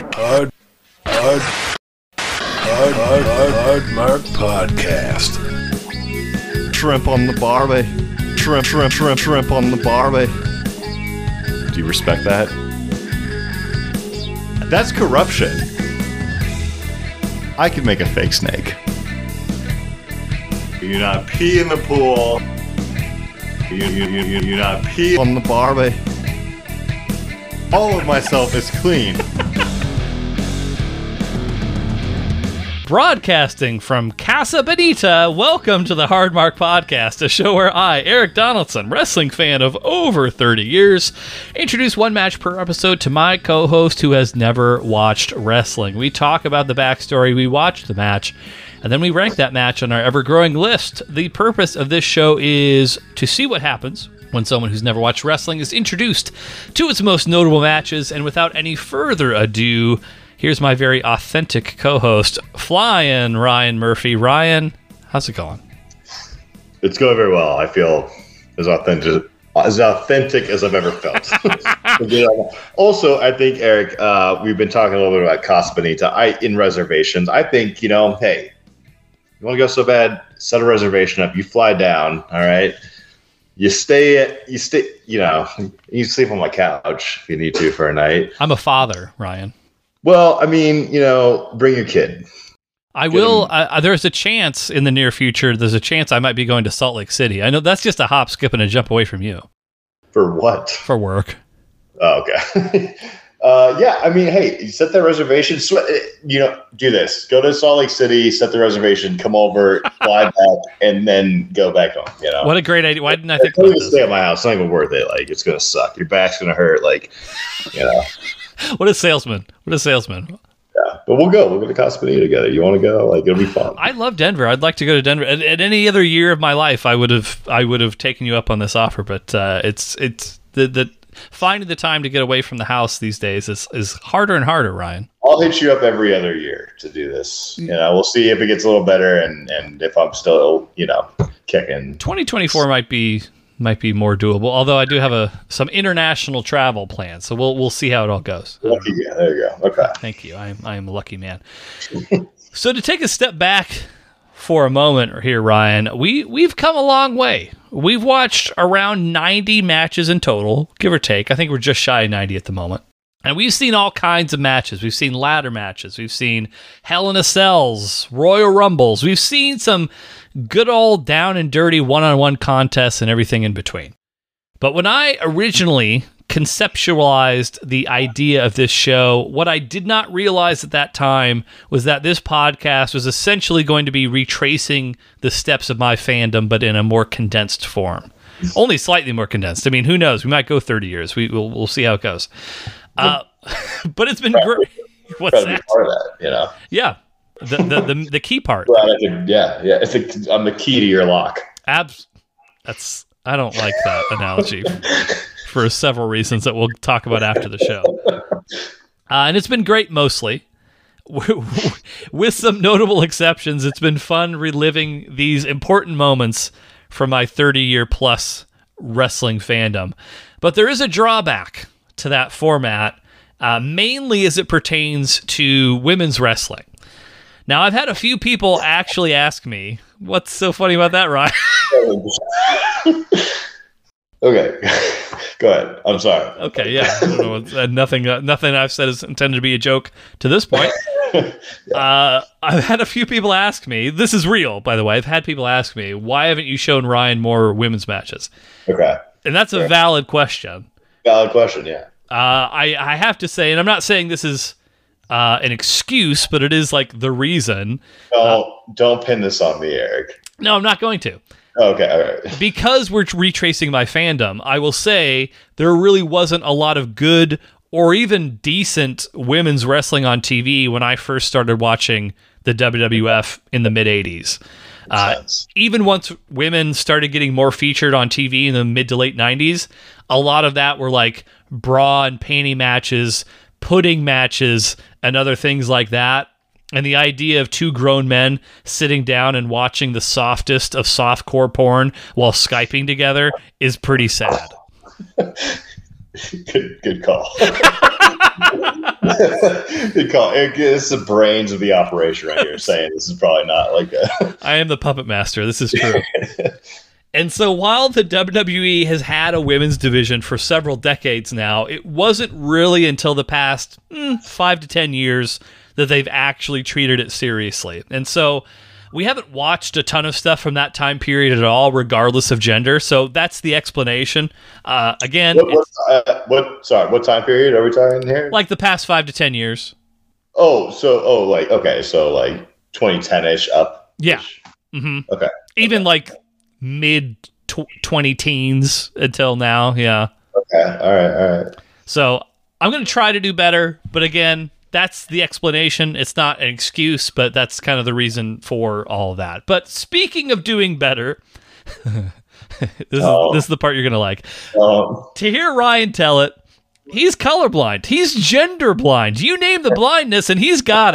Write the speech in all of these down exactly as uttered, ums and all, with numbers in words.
Hard, hard, hard, hard, hard, hard Mark Podcast. Shrimp on the barbie. Shrimp, shrimp, shrimp, shrimp on the barbie. Do you respect that? That's corruption. I could make a fake snake. You do not pee in the pool. You, you, you, you, you not pee on the barbie. All of myself is clean. Broadcasting from Casa Bonita, welcome to the Hard Mark Podcast, a show where I, Eric Donaldson, wrestling fan of over thirty years, introduce one match per episode to my co-host who has never watched wrestling. We talk about the backstory, we watch the match, and then we rank that match on our ever-growing list. The purpose of this show is to see what happens when someone who's never watched wrestling is introduced to its most notable matches, and without any further ado, here's my very authentic co-host, Flying Ryan Murphy. Ryan, how's it going? It's going very well. I feel as authentic as authentic as I've ever felt. Also, I think, Eric, uh, we've been talking a little bit about Casa Bonita. I in reservations. I think, you know, hey, you want to go so bad, set a reservation up. You fly down, all right? You stay at, you stay, you know, you sleep on my couch if you need to for a night. I'm a father, Ryan. Well, I mean, you know, bring your kid. I will. Uh, there's a chance in the near future. There's a chance I might be going to Salt Lake City. I know that's just a hop, skip, and a jump away from you. For what? For work. Oh, okay. uh, yeah, I mean, hey, you set that reservation. Sw- you know, do this. Go to Salt Lake City, set the reservation, come over, fly back, and then go back home. You know, what a great idea. Why didn't I think about this? Stay at my house. It's not even worth it. Like, it's gonna suck. Your back's gonna hurt. Like, you know. What a salesman. What a salesman. Yeah, but we'll go. We'll go to Casa Bonita together. You want to go? Like, it'll be fun. I love Denver. I'd like to go to Denver. At, at any other year of my life, I would have I would have taken you up on this offer, but uh, it's it's the the finding the time to get away from the house these days is, is harder and harder, Ryan. I'll hit you up every other year to do this. You know, we'll see if it gets a little better and, and if I'm still, you know, kicking. twenty twenty-four might be might be more doable, although I do have a some international travel plans, so we'll we'll see how it all goes. Lucky, yeah, there you go. Okay. Thank you. I am I am a lucky man. So to take a step back for a moment here, Ryan, we we've come a long way. We've watched around ninety matches in total, give or take. I think we're just shy of ninety at the moment. And we've seen all kinds of matches. We've seen ladder matches. We've seen Hell in a Cells, Royal Rumbles. We've seen some good old down and dirty one-on-one contests and everything in between. But when I originally conceptualized the idea of this show, what I did not realize at that time was that this podcast was essentially going to be retracing the steps of my fandom, but in a more condensed form. Only slightly more condensed. I mean, who knows? We might go thirty years. We, we'll, we'll see how it goes. Uh, but it's been great. What's that? Part of that, you know? Yeah. The, the the the key part. Well, I can, yeah, yeah. It's a, I'm the key to your lock. Abs. That's. I don't like that analogy for several reasons that we'll talk about after the show. Uh, and it's been great mostly, with some notable exceptions. It's been fun reliving these important moments from my thirty-year plus wrestling fandom. But there is a drawback to that format, uh, mainly as it pertains to women's wrestling. Now, I've had a few people actually ask me, what's so funny about that, Ryan? Okay, go ahead. I'm sorry. Okay, yeah. I don't know, it's, uh, nothing, uh, nothing I've said is intended to be a joke to this point. yeah. uh, I've had a few people ask me, this is real, by the way. I've had people ask me, why haven't you shown Ryan more women's matches? Okay. And that's a Fair. valid question. Valid question, yeah. Uh, I, I have to say, and I'm not saying this is uh, an excuse, but it is like the reason. No, Uh, don't pin this on me, Eric. No, I'm not going to. Okay, all right. Because we're retracing my fandom, I will say there really wasn't a lot of good or even decent women's wrestling on T V when I first started watching the W W F in the mid-eighties. Uh, even once women started getting more featured on T V in the mid to late nineties, a lot of that were like bra and panty matches, pudding matches, and other things like that. And the idea of two grown men sitting down and watching the softest of softcore porn while Skyping together is pretty sad. good, good call. You call it, it's the brains of the operation right here saying this is probably not like a. I am the puppet master. This is true. And so while the W W E has had a women's division for several decades now, it wasn't really until the past mm, five to ten years that they've actually treated it seriously. And so we haven't watched a ton of stuff from that time period at all, regardless of gender. So that's the explanation. Uh, again, What, what, uh, what? Sorry, what time period are we talking here? like the past five to ten years. Oh, so oh, like okay, so like twenty ten ish up. Yeah. Mm-hmm. Okay. Even like mid twenty teens until now. Yeah. Okay. All right. All right. So I'm going to try to do better, but again, that's the explanation. It's not an excuse, but that's kind of the reason for all of that. But speaking of doing better, this, oh. is, this is the part you're going to like. Um, To hear Ryan tell it, he's colorblind. He's gender blind. You name the blindness, and he's got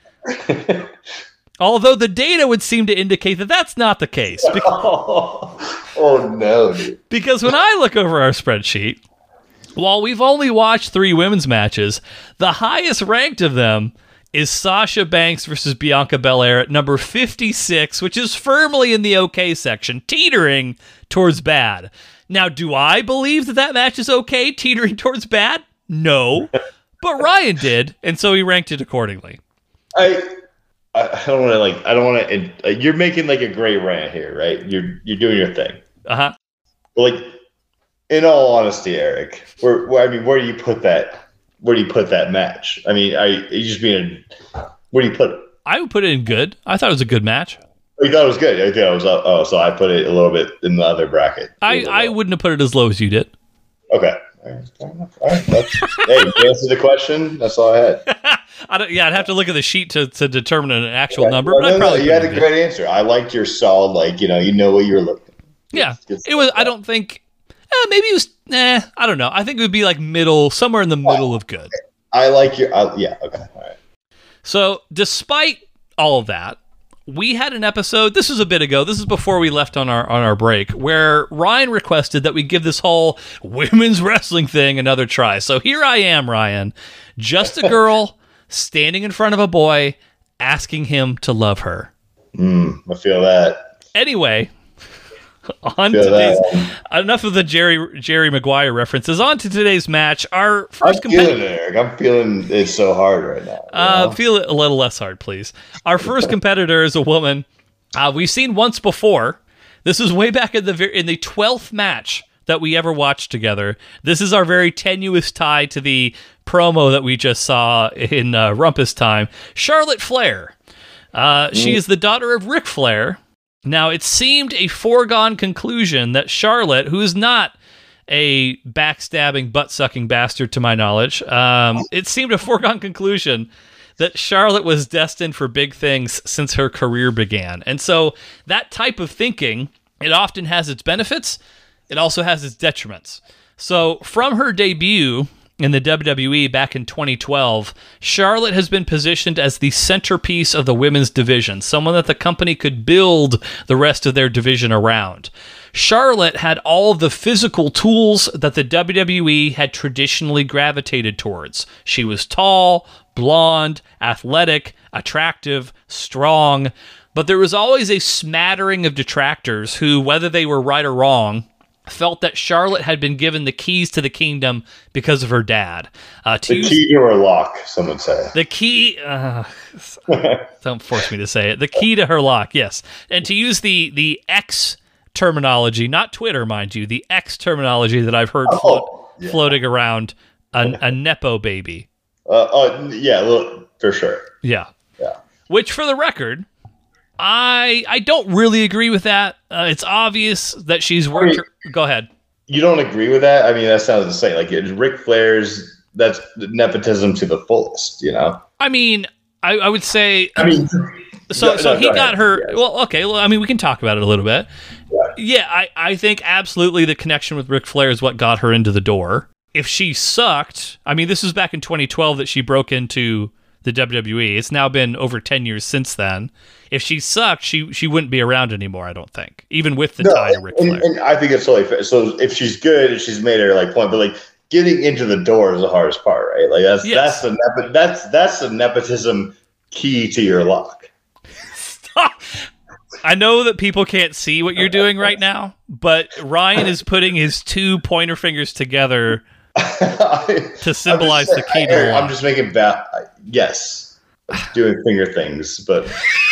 it. Although the data would seem to indicate that that's not the case. Because, oh, oh no, dude. because when I look over our spreadsheet, while we've only watched three women's matches, the highest ranked of them is Sasha Banks versus Bianca Belair at number fifty-six, which is firmly in the okay section, teetering towards bad. Now, do I believe that that match is okay, teetering towards bad? No. But Ryan did, and so he ranked it accordingly. I I don't want to like. I don't want to. Uh, you're making like a great rant here, right? You're you're doing your thing. Uh huh. Like, in all honesty, Eric, where, where I mean, where do you put that? Where do you put that match? I mean, are you, are you just being? Where do you put it? I would put it in good. I thought it was a good match. Oh, you thought it was good. I thought it was. Uh, oh, so I put it a little bit in the other bracket. I, I wouldn't have put it as low as you did. Okay. All right. All right. That's, hey, you answered the question. That's all I had. I don't, yeah, I'd have to look at the sheet to, to determine an actual Okay. number, Well, but no, I probably no, you had a could've great answer. I liked your solid, like, you know, you know what you were looking. Yeah, Good it was. stuff. I don't think. Eh, maybe it was. Nah, I don't know. I think it would be like middle, somewhere in the middle of good. I like your. I, yeah. Okay. All right. So, despite all of that, we had an episode. This was a bit ago. This is before we left on our on our break, where Ryan requested that we give this whole women's wrestling thing another try. So here I am, Ryan, just a girl standing in front of a boy, asking him to love her. Mm, I feel that. Anyway, on Feel today's that. enough of the Jerry Jerry Maguire references. On to today's match. Our I'm first feeling competitor. it, Eric. I'm feeling it so hard right now. you Uh, know? feel it a little less hard, please. Our first competitor is a woman uh, we've seen once before. This is way back in the ver- in the twelfth match that we ever watched together. This is our very tenuous tie to the promo that we just saw in uh, Rumpus Time. Charlotte Flair. Uh, she is the daughter of Ric Flair. Now, it seemed a foregone conclusion that Charlotte, who is not a backstabbing, butt-sucking bastard to my knowledge, um, it seemed a foregone conclusion that Charlotte was destined for big things since her career began. And so that type of thinking, it often has its benefits. It also has its detriments. So from her debut in the W W E back in twenty twelve, Charlotte has been positioned as the centerpiece of the women's division, someone that the company could build the rest of their division around. Charlotte had all of the physical tools that the W W E had traditionally gravitated towards. She was tall, blonde, athletic, attractive, strong, but there was always a smattering of detractors who, whether they were right or wrong, felt that Charlotte had been given the keys to the kingdom because of her dad. Uh, to the use, key to her lock, some would say. the key, uh, don't force me to say it. The key to her lock, yes. And to use the the X terminology, not Twitter, mind you, the X terminology that I've heard Oh, float, yeah. floating around, a, a nepo baby. Uh, uh, yeah, look, for sure. Yeah. Yeah. Which, for the record, I I don't really agree with that. Uh, it's obvious that she's worked. I mean- her- Go ahead. You don't agree with that? I mean, that sounds insane. Like, it's Ric Flair's, that's nepotism to the fullest, you know? I mean, I, I would say. I mean, So, no, so no, he go got ahead. her. Yeah. Well, okay. Well, I mean, we can talk about it a little bit. Yeah. Yeah, I, I think absolutely the connection with Ric Flair is what got her into the door. If she sucked, I mean, this was back in twenty twelve that she broke into the W W E. It's now been over ten years since then. If she sucked, she she wouldn't be around anymore, I don't think. Even with the No, tie to Ric and, Flair. and I think it's totally fair. So if she's good and she's made her like point, but like getting into the door is the hardest part, right? Like that's Yes. that's the nepo- that's that's the nepotism key to your lock. Stop. I know that people can't see what you're doing right now, but Ryan is putting his two pointer fingers together to symbolize the key to the lock. I'm just making bad. Yes, doing finger things, but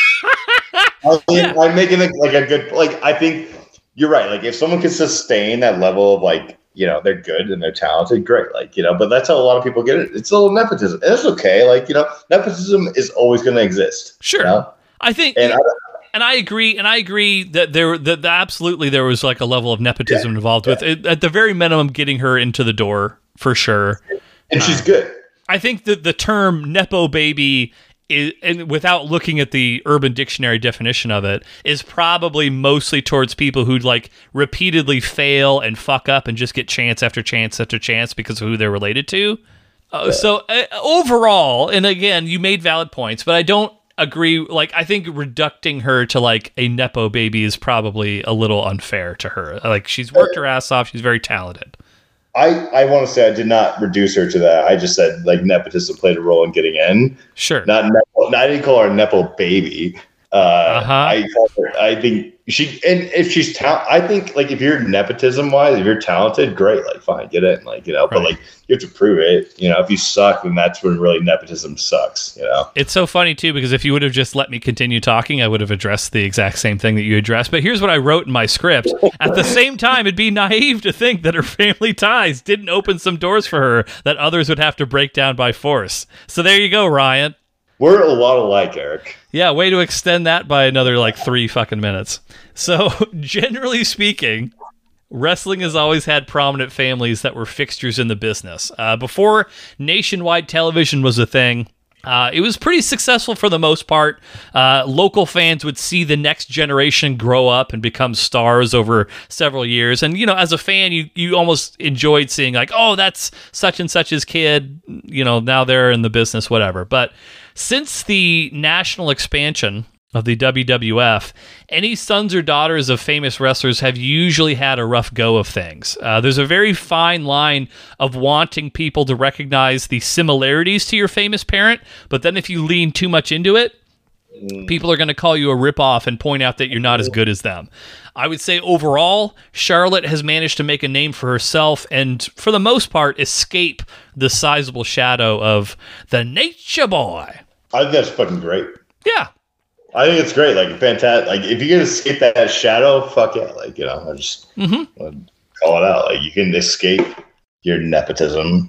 I mean, Yeah. I'm making it like a good. Like I think you're right. Like if someone can sustain that level of like, you know, they're good and they're talented, great. Like, you know, but that's how a lot of people get it. It's a little nepotism. And it's okay. Like, you know, nepotism is always going to exist. Sure. You know? I think, And and I, I, agree, and I agree that there, that, that absolutely there was like a level of nepotism Yeah. involved Yeah. with it, at the very minimum, getting her into the door for sure. and she's good. I think that the term nepo baby is, and without looking at the Urban Dictionary definition of it, is probably mostly towards people who like repeatedly fail and fuck up and just get chance after chance after chance because of who they're related to. Uh, so uh, overall, and again, you made valid points, but I don't agree. Like, I think reducting her to like a nepo baby is probably a little unfair to her. Like, she's worked her ass off. She's very talented. I, I want to say I did not reduce her to that. I just said like nepotism played a role in getting in. Sure. Not nepo, not I didn't call her a nepo baby. Uh, Uh-huh. I called her, I think she and if she's ta- I think like if you're nepotism wise, if you're talented, great, like fine, get in, like you know. But Right. like you have to prove it. You know, if you suck, then that's when really nepotism sucks. You know. It's so funny, too, because if you would have just let me continue talking, I would have addressed the exact same thing that you addressed. But here's what I wrote in my script. At the same time, it'd be naive to think that her family ties didn't open some doors for her that others would have to break down by force. So there you go, Ryan. We're a lot alike, Eric. Yeah, way to extend that by another, like, three fucking minutes. So, generally speaking, wrestling has always had prominent families that were fixtures in the business. Uh, before nationwide television was a thing, uh, it was pretty successful for the most part. Uh, local fans would see the next generation grow up and become stars over several years. And, you know, as a fan, you, you almost enjoyed seeing, like, oh, that's such and such's kid. You know, now they're in the business, whatever. But since the national expansion of the W W F, any sons or daughters of famous wrestlers have usually had a rough go of things. Uh, there's a very fine line of wanting people to recognize the similarities to your famous parent, but then if you lean too much into it, people are going to call you a ripoff and point out that you're not as good as them. I would say overall, Charlotte has managed to make a name for herself and, for the most part, escape the sizable shadow of the Nature Boy. I think that's fucking great. Yeah. I think it's great. Like fantastic. Like if you can escape that, that shadow, fuck yeah. Like you know, I just Mhm. wanna call it out. Like you can escape your nepotism.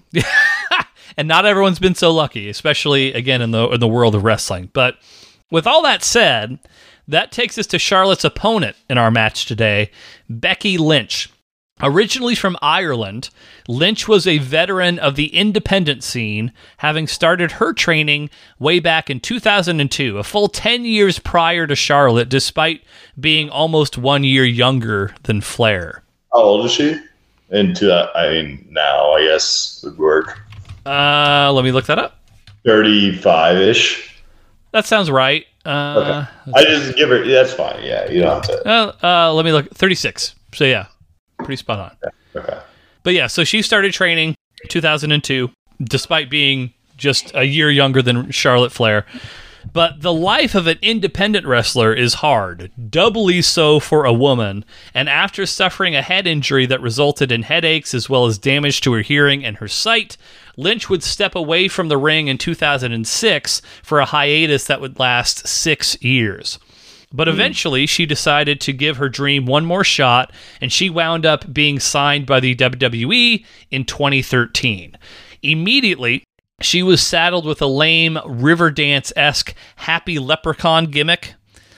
And not everyone's been so lucky, especially, again, in the in the world of wrestling. But with all that said, that takes us to Charlotte's opponent in our match today, Becky Lynch. Originally from Ireland, Lynch was a veteran of the independent scene, having started her training way back in two thousand two, a full ten years prior to Charlotte, despite being almost one year younger than Flair. How old is she? Into that, I mean, now I guess would work. Uh, let me look that up. Thirty-five ish. That sounds right. Uh, Okay. I just give her. That's fine. Yeah, you don't have to. uh, uh, let me look. thirty-six. So yeah, pretty spot on. Okay. But yeah, so she started training two thousand two, despite being just a year younger than Charlotte Flair. But the life of an independent wrestler is hard, doubly so for a woman. And after suffering a head injury that resulted in headaches as well as damage to her hearing and her sight, Lynch would step away from the ring in two thousand six for a hiatus that would last six years. But eventually, she decided to give her dream one more shot, and she wound up being signed by the W W E in twenty thirteen. Immediately, she was saddled with a lame Riverdance-esque Happy Leprechaun gimmick.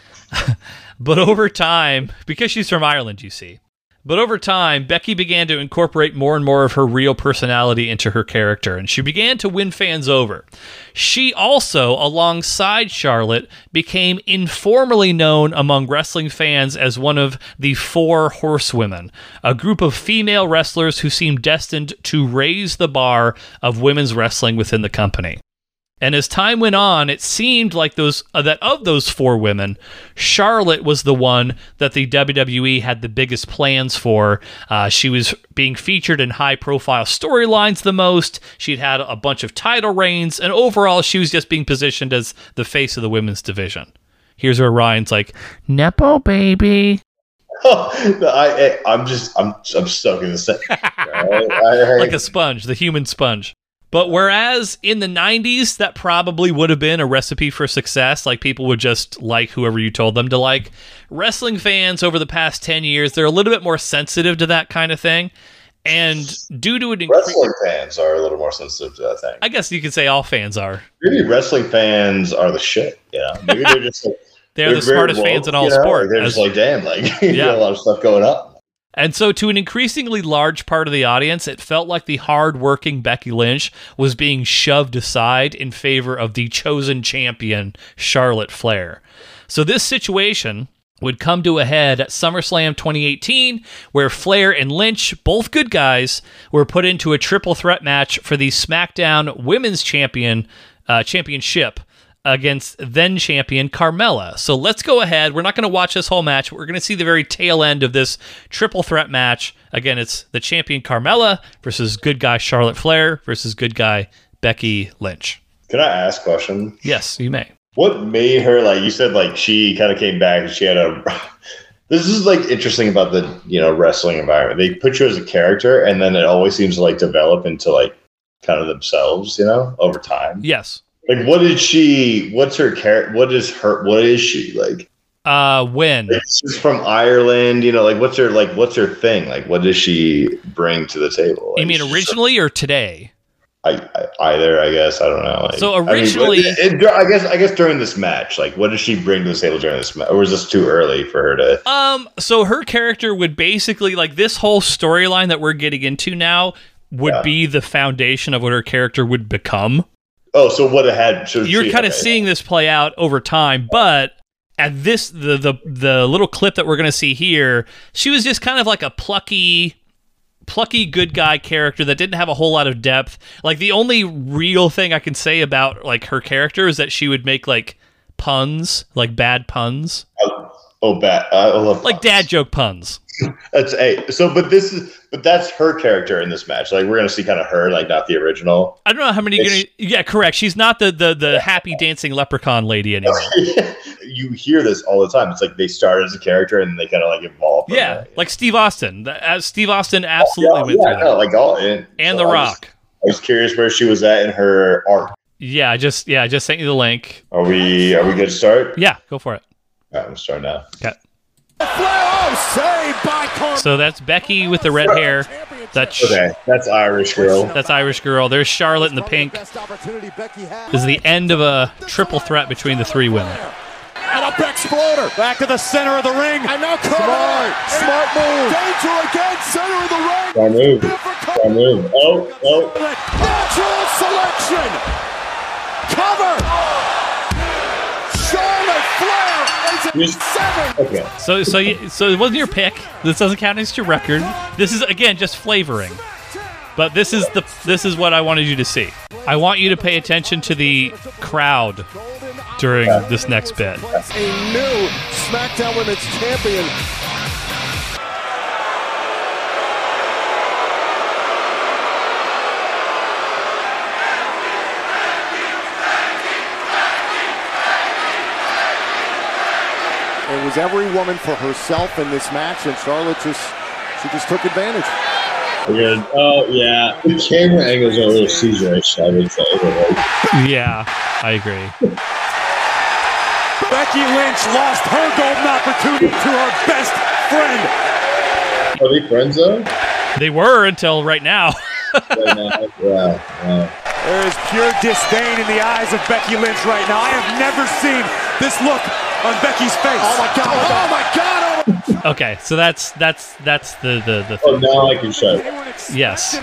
But over time, because she's from Ireland, you see, but over time, Becky began to incorporate more and more of her real personality into her character, and she began to win fans over. She also, alongside Charlotte, became informally known among wrestling fans as one of the Four Horsewomen, a group of female wrestlers who seemed destined to raise the bar of women's wrestling within the company. And as time went on, it seemed like those uh, that of those four women, Charlotte was the one that the W W E had the biggest plans for. Uh, she was being featured in high-profile storylines the most. She'd had a bunch of title reigns, and overall, she was just being positioned as the face of the women's division. Here's where Ryan's like, "Nepo baby." I, I'm just, I'm, I'm stuck in the same. Like a sponge, the human sponge. But whereas in the nineties, that probably would have been a recipe for success, like people would just like whoever you told them to like, wrestling fans over the past ten years, they're a little bit more sensitive to that kind of thing. And due to an incre- wrestling fans are a little more sensitive to that thing. I guess you could say all fans are. Maybe wrestling fans are the shit. Yeah, maybe they're just like, they're, they're the smartest woke, fans in all you know? sport. They're just as, like, damn, like you yeah. got a lot of stuff going on. And so to an increasingly large part of the audience, it felt like the hard-working Becky Lynch was being shoved aside in favor of the chosen champion, Charlotte Flair. So this situation would come to a head at SummerSlam twenty eighteen, where Flair and Lynch, both good guys, were put into a triple threat match for the SmackDown Women's Champion uh, Championship against then champion Carmella. So let's go ahead. We're not going to watch this whole match. We're going to see the very tail end of this triple threat match. Again, it's the champion Carmella versus good guy Charlotte Flair versus good guy Becky Lynch. Can I ask a question? Yes, you may. What made her, like you said, like she kind of came back and she had a... This is like interesting about the, you know, wrestling environment. They put you as a character and then it always seems to like develop into like kind of themselves, you know, over time. Yes. Like, what did she, what's her character, what is her, what is she, like? Uh, when? Like, she's from Ireland, you know, like, what's her, like, what's her thing? Like, what does she bring to the table? Like, you mean originally or today? I, I, either, I guess, I don't know. Like, so originally... I, mean, it, it, I guess, I guess during this match, like, what does she bring to the table during this match? Or was this too early for her to... Um, so her character would basically, like, this whole storyline that we're getting into now would yeah. be the foundation of what her character would become. Oh, so what it had? So You're she, kind of okay. seeing this play out over time, but at this, the the the little clip that we're going to see here, she was just kind of like a plucky, plucky good guy character that didn't have a whole lot of depth. Like the only real thing I can say about like her character is that she would make like puns, like bad puns. Oh, oh bad! I love like dad joke puns. That's a hey, so, but this is, but that's her character in this match. Like we're gonna see kind of her, like not the original. I don't know how many. You're gonna, yeah, correct. She's not the the the happy dancing leprechaun lady anymore. You hear this all the time. It's like they started as a character and they kind of like evolve. Yeah, there, like Steve Austin. As Steve Austin absolutely oh, yeah, went yeah, through that. No, like all and, and so The I Rock. Was, I was curious where she was at in her arc. Yeah, I just yeah, I just sent you the link. Are we are we good to start? Yeah, go for it. All right, I'm start now. Okay. So that's Becky with the red hair. That's okay. That's Irish girl. That's Irish girl. There's Charlotte in the pink. This is the end of a triple threat between the three women. And a back exploder. Back to the center of the ring. And now Smart. Smart move. Danger again. Center of the ring. Smart move. Smart move. Oh, oh. Natural selection. Cover. Charlotte Flair is at seven. Okay. So, so, you, so it wasn't your pick. This doesn't count against your record. This is again just flavoring. But this is the this is what I wanted you to see. I want you to pay attention to the crowd during this next bit. A new SmackDown Women's Champion. It was every woman for herself in this match, and Charlotte just she just took advantage. We're good. Oh yeah, the camera angles are a little Caesar-ish, I would say. Yeah, I agree. Becky Lynch lost her golden opportunity to her best friend. Are they friends though? They were until right now. Right now, yeah, yeah. There is pure disdain in the eyes of Becky Lynch right now. I have never seen this look on Becky's face. Oh my god! Oh my god! Oh. Okay, so that's that's that's the the the. Oh, now I can show. Yes.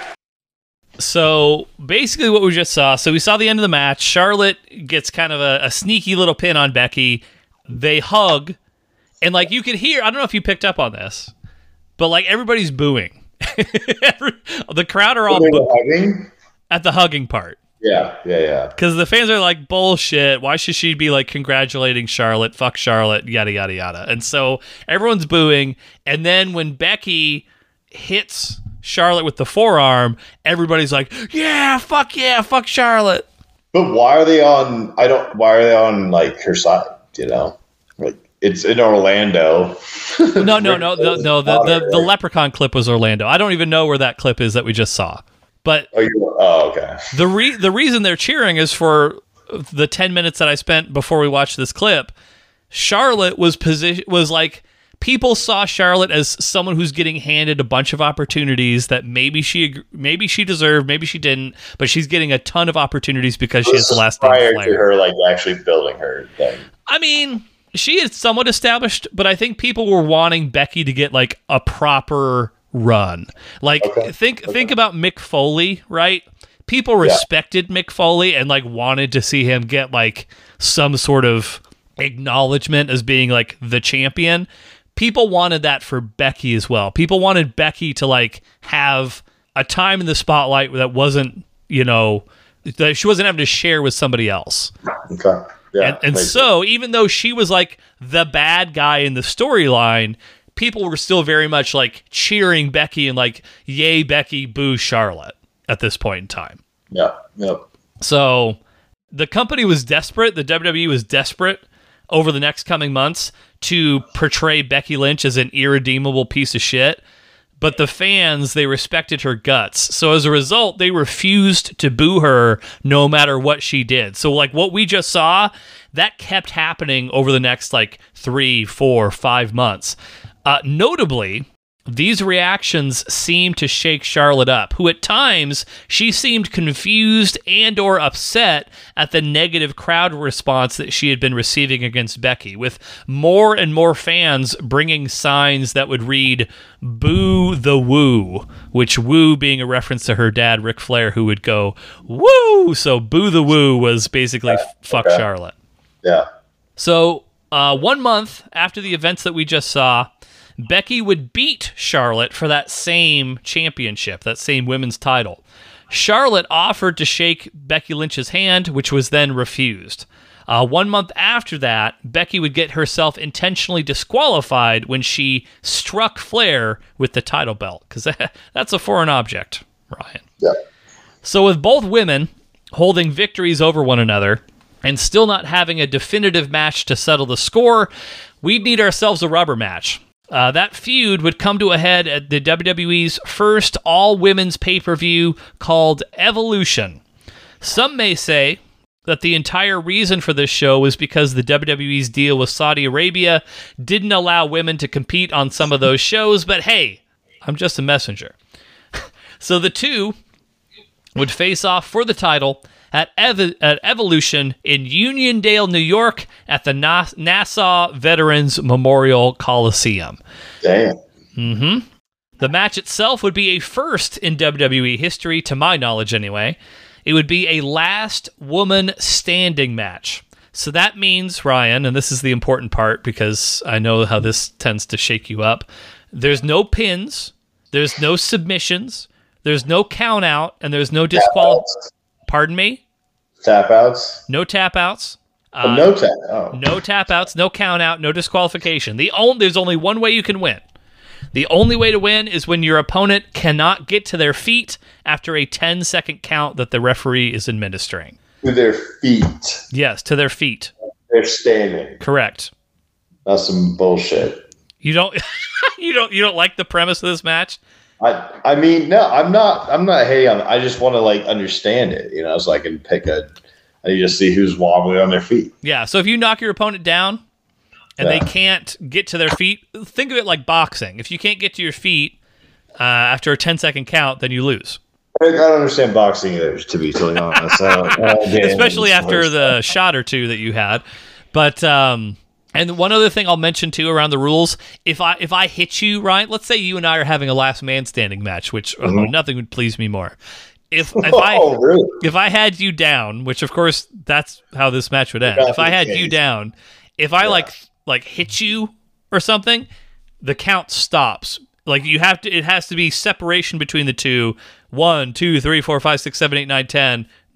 So basically, what we just saw. So we saw the end of the match. Charlotte gets kind of a, a sneaky little pin on Becky. They hug, and like you could hear. I don't know if you picked up on this, but like everybody's booing. Every, the crowd are all They were boo- hugging? at the hugging part. Yeah, yeah, yeah. Because the fans are like, bullshit. Why should she be like congratulating Charlotte? Fuck Charlotte, yada, yada, yada. And so everyone's booing. And then when Becky hits Charlotte with the forearm, everybody's like, yeah, fuck yeah, fuck Charlotte. But why are they on, I don't, why are they on like her side, you know? Like, it's in Orlando. No, no, no, the, no. The, the, the Leprechaun clip was Orlando. I don't even know where that clip is that we just saw. But oh, you, oh okay. The re- the reason they're cheering is for the ten minutes that I spent before we watched this clip. Charlotte was position was like people saw Charlotte as someone who's getting handed a bunch of opportunities that maybe she maybe she deserved, maybe she didn't, but she's getting a ton of opportunities because she has the last name prior Flair. to her like actually building her thing. I mean, she is somewhat established, but I think people were wanting Becky to get like a proper run. Like okay. think okay. think about Mick Foley, right? People respected yeah. Mick Foley and like wanted to see him get like some sort of acknowledgement as being like the champion. People wanted that for Becky as well. People wanted Becky to like have a time in the spotlight that wasn't, you know, that she wasn't having to share with somebody else. Okay. Yeah. And, and so sense. Even though she was like the bad guy in the storyline, people were still very much like cheering Becky and like, yay, Becky, boo, Charlotte at this point in time. Yeah, yeah. So the company was desperate. The W W E was desperate over the next coming months to portray Becky Lynch as an irredeemable piece of shit. But the fans, they respected her guts. So as a result, they refused to boo her no matter what she did. So like what we just saw, that kept happening over the next like three, four, five months. Uh, notably, these reactions seemed to shake Charlotte up, who at times she seemed confused and or upset at the negative crowd response that she had been receiving against Becky, with more and more fans bringing signs that would read, "Boo the Woo," which woo being a reference to her dad, Ric Flair, who would go, "Woo!" So "Boo the Woo" was basically yeah, fuck okay. Charlotte. Yeah. So uh, one month after the events that we just saw, Becky would beat Charlotte for that same championship, that same women's title. Charlotte offered to shake Becky Lynch's hand, which was then refused. Uh, one month after that, Becky would get herself intentionally disqualified when she struck Flair with the title belt, because that's a foreign object, Ryan. Yeah. So with both women holding victories over one another and still not having a definitive match to settle the score, we'd need ourselves a rubber match. Uh, that feud would come to a head at the W W E's first all-women's pay-per-view called Evolution. Some may say that the entire reason for this show was because the W W E's deal with Saudi Arabia didn't allow women to compete on some of those shows, but hey, I'm just a messenger. So the two would face off for the title at, Ev- at Evolution in Uniondale, New York, at the Na- Nassau Veterans Memorial Coliseum. Damn. Mm-hmm. The match itself would be a first in W W E history, to my knowledge anyway. It would be a last woman standing match. So that means, Ryan, and this is the important part because I know how this tends to shake you up, there's no pins, there's no submissions, there's no count out, and there's no disqualification. Pardon me? Tap outs? No tap outs. Uh, oh, no tap oh. No tap outs, no count out, no disqualification. The only, there's only one way you can win. The only way to win is when your opponent cannot get to their feet after a ten second count that the referee is administering. To their feet. Yes, to their feet. They're standing. Correct. That's some bullshit. You don't you don't you don't like the premise of this match? I I mean, no, I'm not I'm not hating on it. I just want to like understand it, you know, so I can pick a I need to see who's wobbling on their feet. Yeah, so if you knock your opponent down and yeah. they can't get to their feet, think of it like boxing. If you can't get to your feet uh, after a ten second count, then you lose. I don't understand boxing either, to be totally honest. I don't, I don't Especially after the shot or two that you had. But um and one other thing I'll mention too around the rules, if I if I hit you, Ryan, let's say you and I are having a last man standing match, which mm-hmm. oh, nothing would please me more. If if I oh, really? if I had you down, which of course that's how this match would end. If I had you down, if I yeah. like like hit you or something, the count stops. Like you have to, it has to be separation between the two. One, two, three, four, five, six, seven, eight, nine, ten.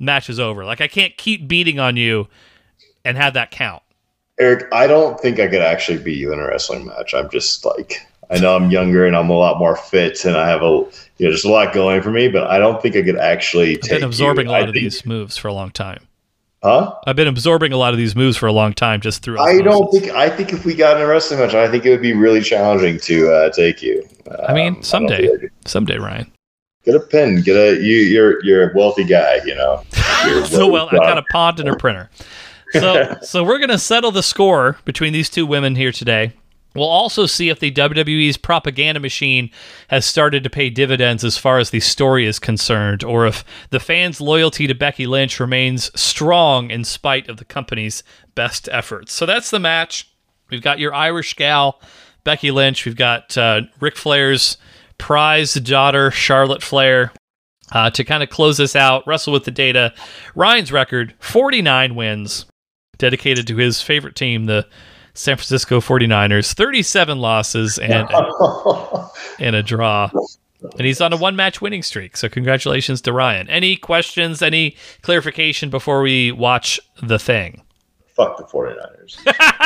match is over. Like I can't keep beating on you and have that count. Eric, I don't think I could actually beat you in a wrestling match. I'm just like, I know I'm younger and I'm a lot more fit and I have a, you know, just a lot going for me, but I don't think I could actually I've take been absorbing you. a lot I of think, these moves for a long time. Huh? I've been absorbing a lot of these moves for a long time just through I osmosis. don't think, I think if we got in a wrestling match, I think it would be really challenging to uh, take you. Um, I mean, someday, I someday, Ryan. Get a pen, get a, you, you're, you're a wealthy guy, you know. So well, I got a pond and a printer. So, so we're going to settle the score between these two women here today. We'll also see if the W W E's propaganda machine has started to pay dividends as far as the story is concerned, or if the fans' loyalty to Becky Lynch remains strong in spite of the company's best efforts. So that's the match. We've got your Irish gal, Becky Lynch. We've got uh, Ric Flair's prized daughter, Charlotte Flair. Uh, to kind of close this out, wrestle with the data. Ryan's record, forty-nine wins, dedicated to his favorite team, the San Francisco forty-niners, thirty-seven losses and a, and a draw. And he's on a one-match winning streak, so congratulations to Ryan. Any questions, any clarification before we watch the thing? Fuck the forty-niners.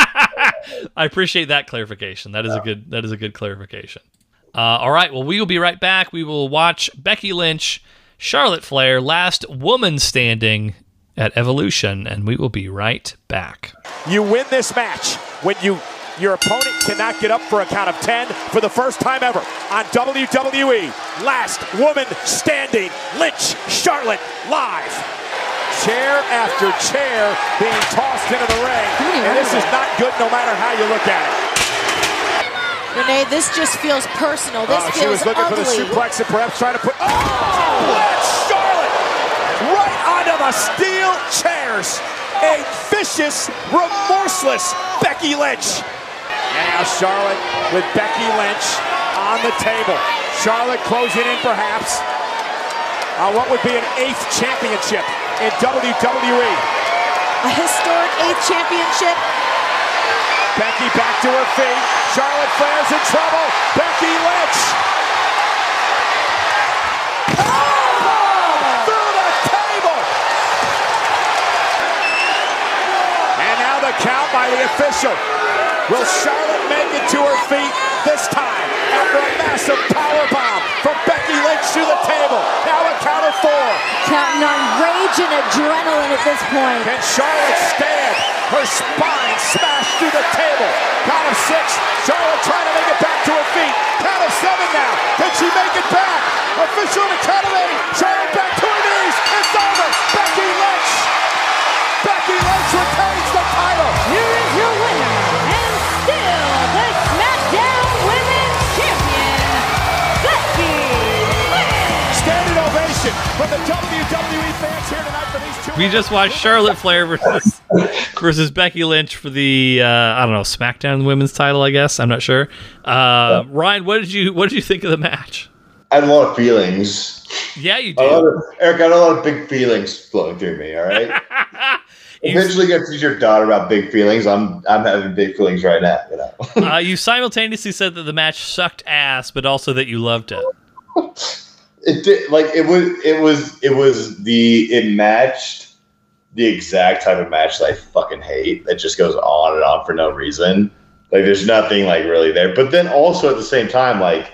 I appreciate that clarification. That is yeah. a good that is a good clarification. Uh, all right, well, we will be right back. We will watch Becky Lynch, Charlotte Flair, last woman standing at Evolution, and we will be right back. You win this match when you your opponent cannot get up for a count of ten for the first time ever on W W E. Last woman standing, Lynch, Charlotte, live. Chair after chair being tossed into the ring, and this is not good no matter how you look at it. Renee, this just feels personal. This oh, feels she was looking ugly. for the suplex and perhaps trying to put. Oh, Lynch, Charlotte, right onto the steel chairs. A vicious, remorseless Becky Lynch. Now Charlotte with Becky Lynch on the table. Charlotte closing in perhaps on what would be an eighth championship in W W E. A historic eighth championship. Becky back to her feet. Charlotte Flair's in trouble. Becky Lynch. Oh! Through the table. And now the count by the official. Will Charlotte make it to her feet this time after a massive powerbomb from Becky Lynch through the table? Now a count of four. Counting on rage and adrenaline at this point. Can Charlotte stand? Her spine smashed through the table. Count of six. Charlotte trying to make it back to her feet. Count of seven now. Can she make it back? Official in a count of eight. Charlotte back to her knees. It's over. Becky Lynch. Becky Lynch retains the title. Here is your winner, and still the SmackDown Women's Champion, Becky Lynch. Standing ovation from the W W E fans here tonight for these two. We just watched Charlotte Flair versus versus Becky Lynch for the uh, I don't know SmackDown Women's title. I guess I'm not sure. Uh, Ryan, what did you what did you think of the match? I had a lot of feelings. Yeah, you A lot do. of, Eric, I had a lot of big feelings flowing through me, all right? Eventually get to teach your daughter about big feelings. I'm I'm having big feelings right now, you know. uh, you simultaneously said that the match sucked ass, but also that you loved it. It did, like it was it was it was the it matched the exact type of match that I fucking hate that just goes on and on for no reason. Like there's nothing like really there. But then also at the same time, like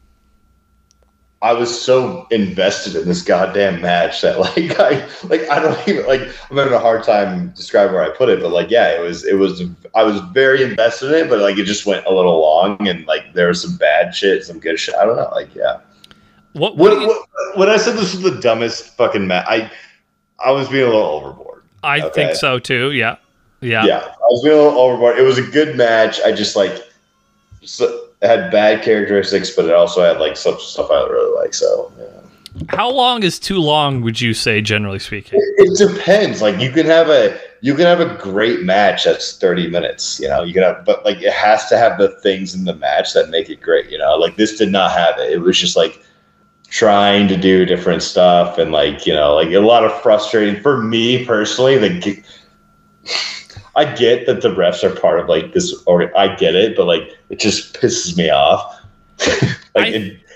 I was so invested in this goddamn match that like I like I don't even like I'm having a hard time describing where I put it, but like yeah, it was it was I was very invested in it, but like it just went a little long and like there was some bad shit, some good shit. I don't know, like yeah. What, what, What, you, what, when I said this was the dumbest fucking match, I I was being a little overboard. I okay? think so too. Yeah, yeah, Yeah, I was being a little overboard. It was a good match. I just like so, it had bad characteristics, but it also had like some stuff I really like. So yeah. How long is too long? Would you say, generally speaking? It, it depends. Like you can have a you can have a great match that's thirty minutes. You know, you can have, but like it has to have the things in the match that make it great. You know, like this did not have it. It was just like trying to do different stuff and like, you know, like a lot of frustrating for me personally. The I get that the refs are part of like this, or I get it, but like it just pisses me off. like I, it,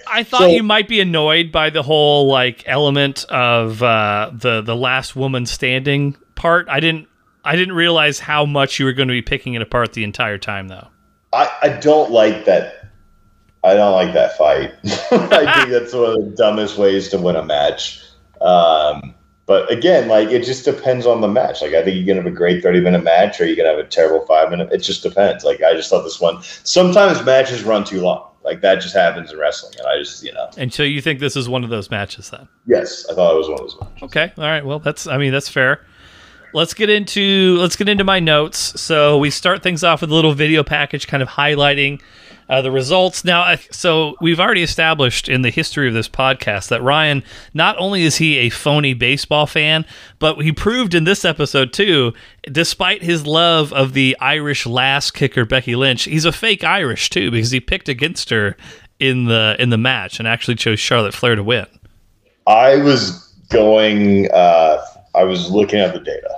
I thought So- you might be annoyed by the whole like element of uh, the the last woman standing part. I didn't I didn't realize how much you were going to be picking it apart the entire time, though. I, I don't like that. I don't like that fight. I think that's one of the dumbest ways to win a match. Um, but again, like it just depends on the match. Like I think you can have a great thirty minute match, or you can have a terrible five minute. It just depends. Like I just thought this one. Sometimes matches run too long. Like that just happens in wrestling, and I just you know. And so you think this is one of those matches, then? Yes, I thought it was one of those matches. Okay, all right. Well, that's I mean that's fair. Let's get into let's get into my notes. So we start things off with a little video package, kind of highlighting uh, the results. Now, I- so we've already established in the history of this podcast that Ryan, not only is he a phony baseball fan, but he proved in this episode too, despite his love of the Irish lass kicker Becky Lynch, he's a fake Irish too, because he picked against her in the in the match and actually chose Charlotte Flair to win. I was going. Uh, I was looking at the data.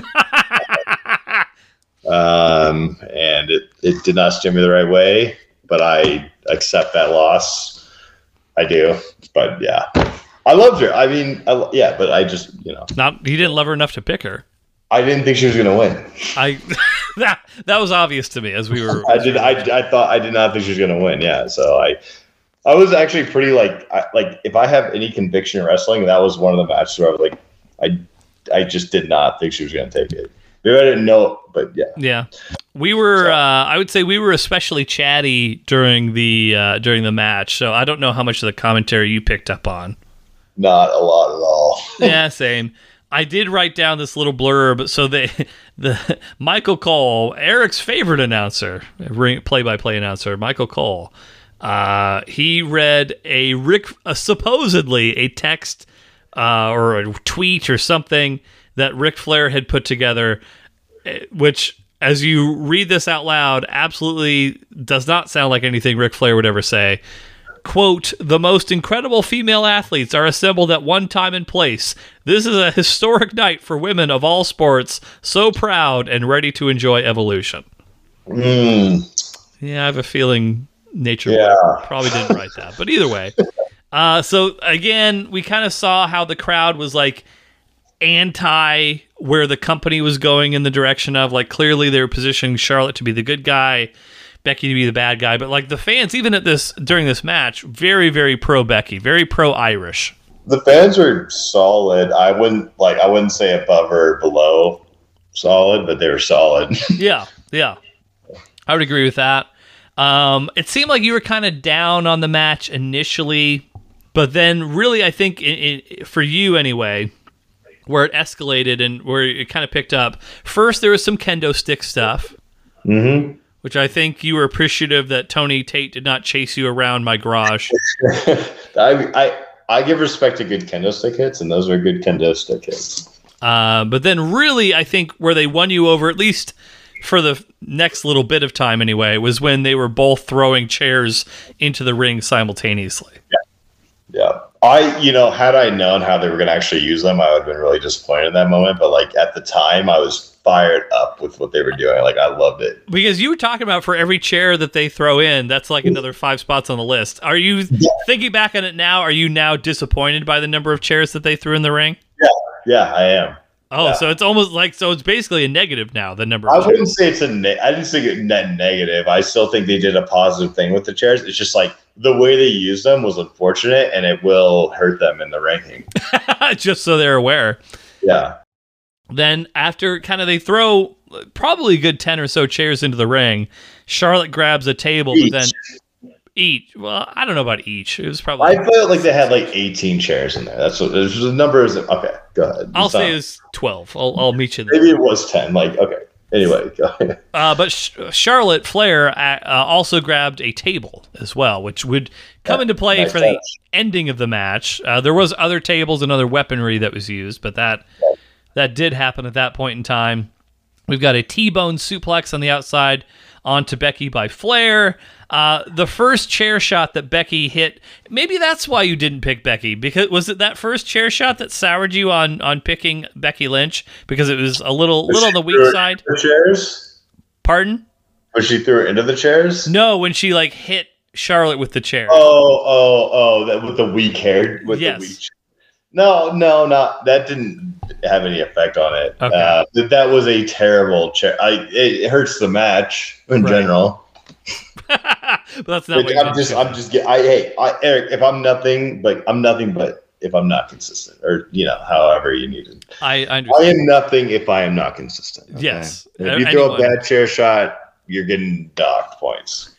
um, and it, it did not steer me the right way, but I accept that loss. I do. But yeah, I loved her. I mean, I, yeah, but I just, you know, Not he didn't love her enough to pick her. I didn't think she was going to win. I that that was obvious to me as we were. I did. I, I thought, I did not think she was going to win. Yeah. So I, I was actually pretty like, I, like if I have any conviction in wrestling, that was one of the matches where I was like, I, I just did not think she was going to take it. Maybe I didn't know, but yeah. Yeah, we were. Uh, I would say we were especially chatty during the uh, during the match. So I don't know how much of the commentary you picked up on. Not a lot at all. Yeah, same. I did write down this little blurb. So they, the Michael Cole, Eric's favorite announcer, ring, play-by-play announcer, Michael Cole. Uh, he read a Rick, uh, supposedly a text uh, or a tweet or something that Ric Flair had put together, which, as you read this out loud, absolutely does not sound like anything Ric Flair would ever say. Quote, "The most incredible female athletes are assembled at one time and place. This is a historic night for women of all sports, so proud and ready to enjoy evolution." Mm, Yeah, I have a feeling Nature Yeah. Boy probably didn't write that. But either way. Uh, so, again, we kind of saw how the crowd was, like, anti where the company was going in the direction of. Like, clearly they were positioning Charlotte to be the good guy, Becky to be the bad guy. But, like, the fans, even at this during this match, very, very pro-Becky, very pro-Irish. the fans were solid. I wouldn't like. I wouldn't say above or below solid, but they were solid. Yeah, yeah. I would agree with that. Um, it seemed like you were kind of down on the match initially, but then really, I think it, it, for you anyway, where it escalated and where it kind of picked up. First, there was some kendo stick stuff, Mm-hmm. which I think you were appreciative that Tony Tate did not chase you around my garage. I, I I give respect to good kendo stick hits, and those were good kendo stick hits. Uh, but then really, I think where they won you over, at least for the next little bit of time anyway, was when they were both throwing chairs into the ring simultaneously. Yeah. I, you know, had I known how they were going to actually use them, I would have been really disappointed in that moment. But, like, at the time, I was fired up with what they were doing. Like, I loved it. Because you were talking about for every chair that they throw in, that's like another five spots on the list. Are you thinking back on it now? Are you now disappointed by the number of chairs that they threw in the ring? Yeah. Yeah, I am. Oh, Yeah. so it's almost like, so it's basically a negative now, the number I of wouldn't chairs. say it's a ne- I didn't think it net negative. I still think they did a positive thing with the chairs. It's just like the way they used them was unfortunate, and it will hurt them in the ranking. Just so they're aware. Yeah. Then after kind of they throw probably a good ten or so chairs into the ring, Charlotte grabs a table, Each. but then each, well, I don't know about each. It was probably, I felt like they had like eighteen chairs in there. That's what there's the numbers. Okay, go ahead. I'll It's say not- it's twelve. I'll, I'll meet you there. maybe it was ten. Like, okay. Anyway, go ahead. Uh, but Sh- Charlotte Flair uh, uh, also grabbed a table as well, which would come Yeah, into play nice for the touch. ending of the match. Uh, there was other tables and other weaponry that was used, but that that did happen at that point in time. We've got a T-bone suplex on the outside onto Becky by Flair. Uh, the first chair shot that Becky hit, maybe that's why you didn't pick Becky. Because was it that first chair shot that soured you on, on picking Becky Lynch? Because it was a little little on the weak Threw it side. into the chairs? Pardon? When she threw it into the chairs? No, when she like hit Charlotte with the chair. Oh, oh, oh, that with the weak hair, with Yes. the weak. No, no, not that didn't have any effect on it. Okay. Uh, that, that was a terrible chair. I it hurts the match in Right. general. But that's not. But what you I'm did just, to I'm it. just, get, I hey, I, Eric. If I'm nothing, but I'm nothing, but if I'm not consistent, or you know, however you need it. I, I I understand. am nothing if I am not consistent. okay? Yes. And if you throw Anyone- a bad chair shot, you're getting docked points.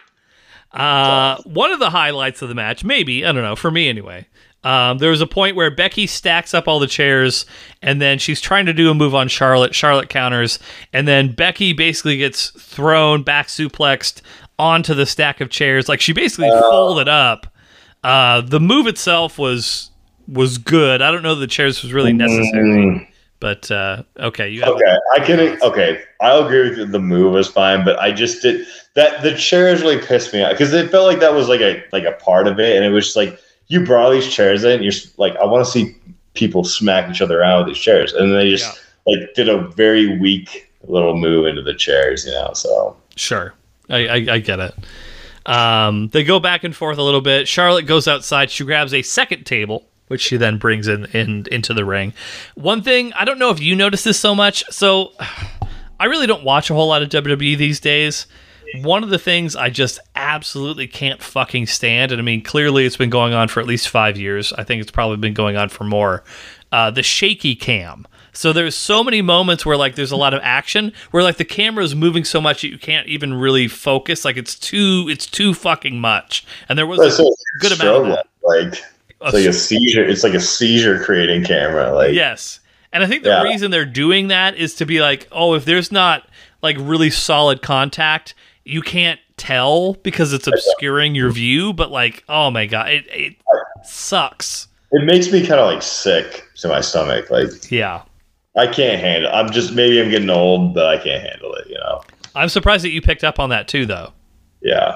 Uh, one of the highlights of the match, maybe, I don't know, for me anyway. Um, there was a point where Becky stacks up all the chairs, and then she's trying to do a move on Charlotte. Charlotte counters, and then Becky basically gets thrown back suplexed onto the stack of chairs. Like she basically Uh. folded up. Uh, the move itself was was good. I don't know that the chairs was really necessary, Mm, but uh, okay, you have okay, I can. Okay, I'll agree with you. The move was fine, but I just did that. The chairs really pissed me off because it felt like that was like a like a part of it, and it was just like you brought these chairs in. And you're s- like, I want to see people smack each other around with these chairs, and they just like did a very weak little move into the chairs, you know. So Sure. I, I, I get it. Um, they go back and forth a little bit. Charlotte goes outside. She grabs a second table, which she then brings in, in into the ring. One thing, I don't know if you notice this so much. So I really don't watch a whole lot of W W E these days. One of the things I just absolutely can't fucking stand, and I mean, clearly it's been going on for at least five years. I think it's probably been going on for more. Uh, the shaky cam. So there's so many moments where like there's a lot of action where like the camera is moving so much that you can't even really focus. Like it's too it's too fucking much. And there was That's a a good amount of struggle. that. Like it's like a seizure. It's like a seizure creating camera. Like Yes. And I think the Yeah. reason they're doing that is to be like, oh, if there's not like really solid contact, you can't tell because it's obscuring your view. But like, oh my God, it, it sucks. it makes me kind of like sick to my stomach. Like Yeah. I can't handle. I'm just maybe I'm getting old, but I can't handle it. You know. I'm surprised that you picked up on that too, though. Yeah.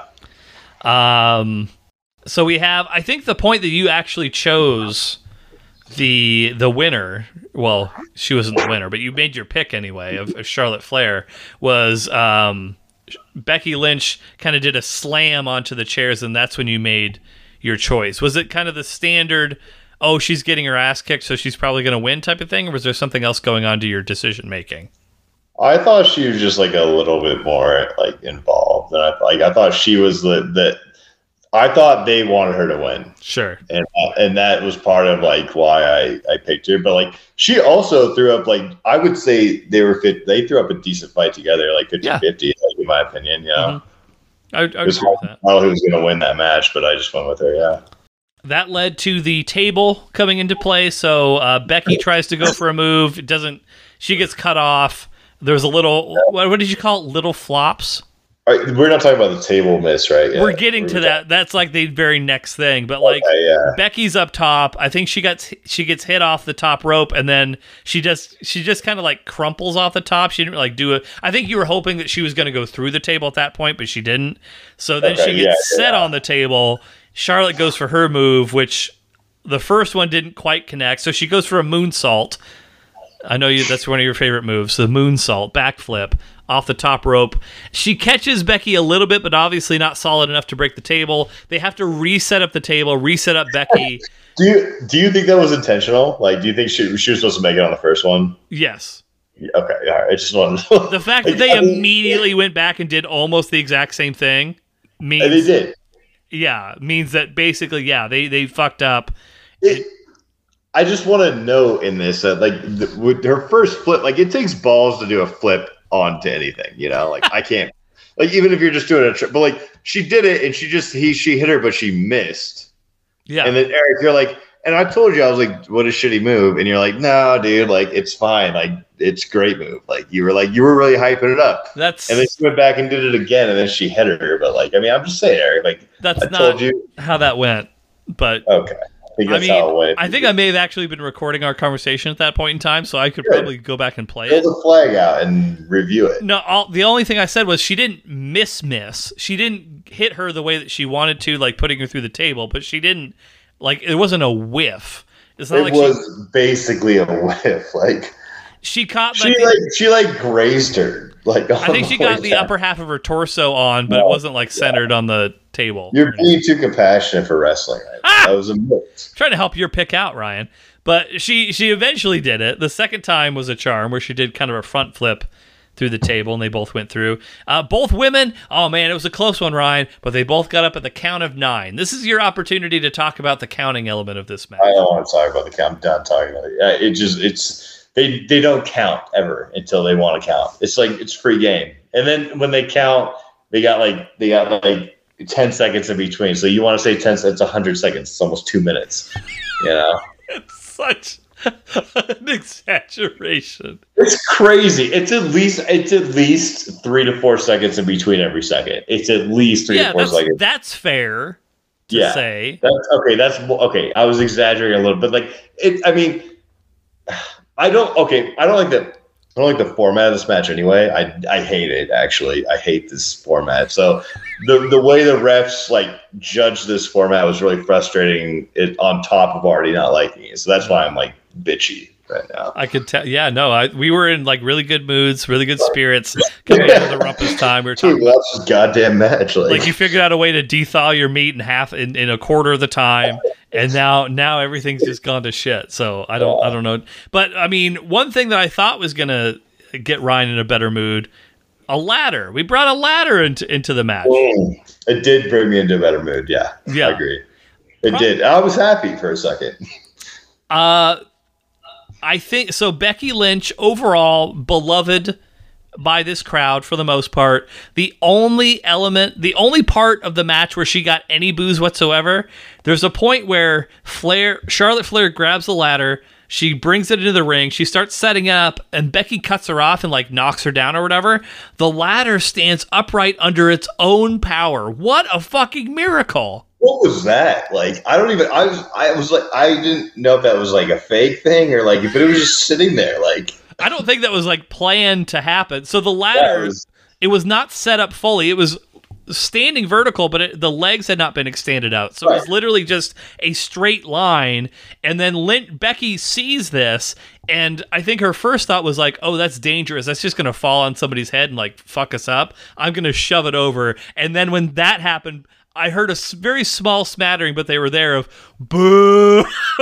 Um, so we have, I think the point that you actually chose the the winner, well, she wasn't the winner, but you made your pick anyway of, of Charlotte Flair, was um, Becky Lynch kind of did a slam onto the chairs, and that's when you made your choice. Was it kind of the standard, oh, she's getting her ass kicked, so she's probably going to win type of thing, or was there something else going on to your decision making? I thought she was just like a little bit more like involved, and I like I thought she was the that. I thought they wanted her to win, Sure. and uh, and that was part of like why I, I picked her. But like she also threw up like I would say they were fit. They threw up a decent fight together, like fifty-fifty, like, in my opinion. You know, I, I would it was agree hard with to that. tell who was going to win that match, but I just went with her. Yeah. That led to the table coming into play. So uh, Becky tries to go for a move. It doesn't. She gets cut off. There's a little. What, what did you call it? Little flops. All right, we're not talking about the table miss, right? Yeah. We're getting to that. That's like the very next thing. But like Okay, yeah. Becky's up top. I think she got she gets hit off the top rope, and then she just she just kind of like crumples off the top. She didn't like do it. I think you were hoping that she was going to go through the table at that point, but she didn't. So then Okay, she gets yeah, set yeah. on the table. Charlotte goes for her move, which the first one didn't quite connect. So she goes for a moonsault. I know you. That's one of your favorite moves, the moonsault backflip off the top rope. She catches Becky a little bit, but obviously not solid enough to break the table. They have to reset up the table, reset up Becky. Do you do you think that was intentional? Like, do you think she she was supposed to make it on the first one? Yes. Yeah, okay, all right. I just wanted to The fact that they immediately went back and did almost the exact same thing means and they did. yeah, means that basically, yeah, they, they fucked up. It, I just want to know in this that like the, with her first flip, like it takes balls to do a flip onto anything, you know. Like I can't, like even if you're just doing a trip, but like she did it and she just he she hit her, but she missed. Yeah. And then Eric, you're like, and I told you I was like, what a shitty move, and you're like, no, dude, like it's fine, like it's a great move. Like you were like you were really hyping it up. That's And then she went back and did it again, and then she hit her. But like, I mean, I'm just saying, Eric. Like, that's I not told you. how that went. But Okay, I think I that's how it mean, went. I think I may have actually been recording our conversation at that point in time, so I could Good. probably go back and play Pull it. the flag out and review it. No, all, the only thing I said was she didn't miss miss. She didn't hit her the way that she wanted to, like putting her through the table, but she didn't, like, it wasn't a whiff. It's not It like was basically a whiff. Like she, she caught, she like, like she like grazed her. Like I think she got the upper half of her torso on, but it No. wasn't like centered on the table. You're being too compassionate for wrestling. Right? Ah! That was a miss. Trying to help your pick out, Ryan. But she she eventually did it. The second time was a charm where she did kind of a front flip through the table, and they both went through. Uh, both women, oh man, it was a close one, Ryan, but they both got up at the count of nine. This is your opportunity to talk about the counting element of this match. I don't want to talk about the count. I'm done talking about it. Uh, It just, it's, they, they don't count ever until they want to count. It's like, it's free game. And then when they count, they got like, they got like ten seconds in between. So you want to say ten, it's one hundred seconds. It's almost two minutes, you know? It's such an exaggeration. It's crazy. It's at least it's at least three to four seconds in between every second. It's at least three yeah, to four that's, seconds. that's fair to yeah, say. That's okay. That's okay. I was exaggerating a little bit. Like it. I mean, I don't. Okay, I don't like the. I don't like the format of this match anyway. I I hate it actually. I hate this format. So the the way the refs like judge this format was really frustrating. It on top of already not liking it. So that's why I'm like bitchy right now. I could tell. Yeah, no, I, we were in like really good moods, really good spirits coming out of the rumpus time. We were talking Dude, about watch this goddamn match. Like, like you figured out a way to dethaw your meat in half in, in a quarter of the time, and now now everything's just gone to shit. So I don't I don't know. But I mean, one thing that I thought was gonna get Ryan in a better mood, a ladder. We brought a ladder into into the match. Mm, it did bring me into a better mood. Yeah, Yeah. I agree. It Pro- did. I was happy for a second. Uh, I think so. Becky Lynch, overall beloved by this crowd for the most part. The only element, the only part of the match where she got any boos whatsoever, there's a point where Flair, Charlotte Flair grabs the ladder, she brings it into the ring, she starts setting up, and Becky cuts her off and like knocks her down or whatever. The ladder stands upright under its own power. What a fucking miracle! What was that? Like, I don't even. I was. I was like. I didn't know if that was like a fake thing or like if it was just sitting there. Like, I don't think that was like planned to happen. So the ladder, was, it was not set up fully. It was standing vertical, but it, the legs had not been extended out. So it was Right. literally just a straight line. And then Lin- Becky sees this, and I think her first thought was like, oh, that's dangerous. That's just going to fall on somebody's head and like fuck us up. I'm going to shove it over. And then when that happened, I heard a s- very small smattering, but they were there of boo.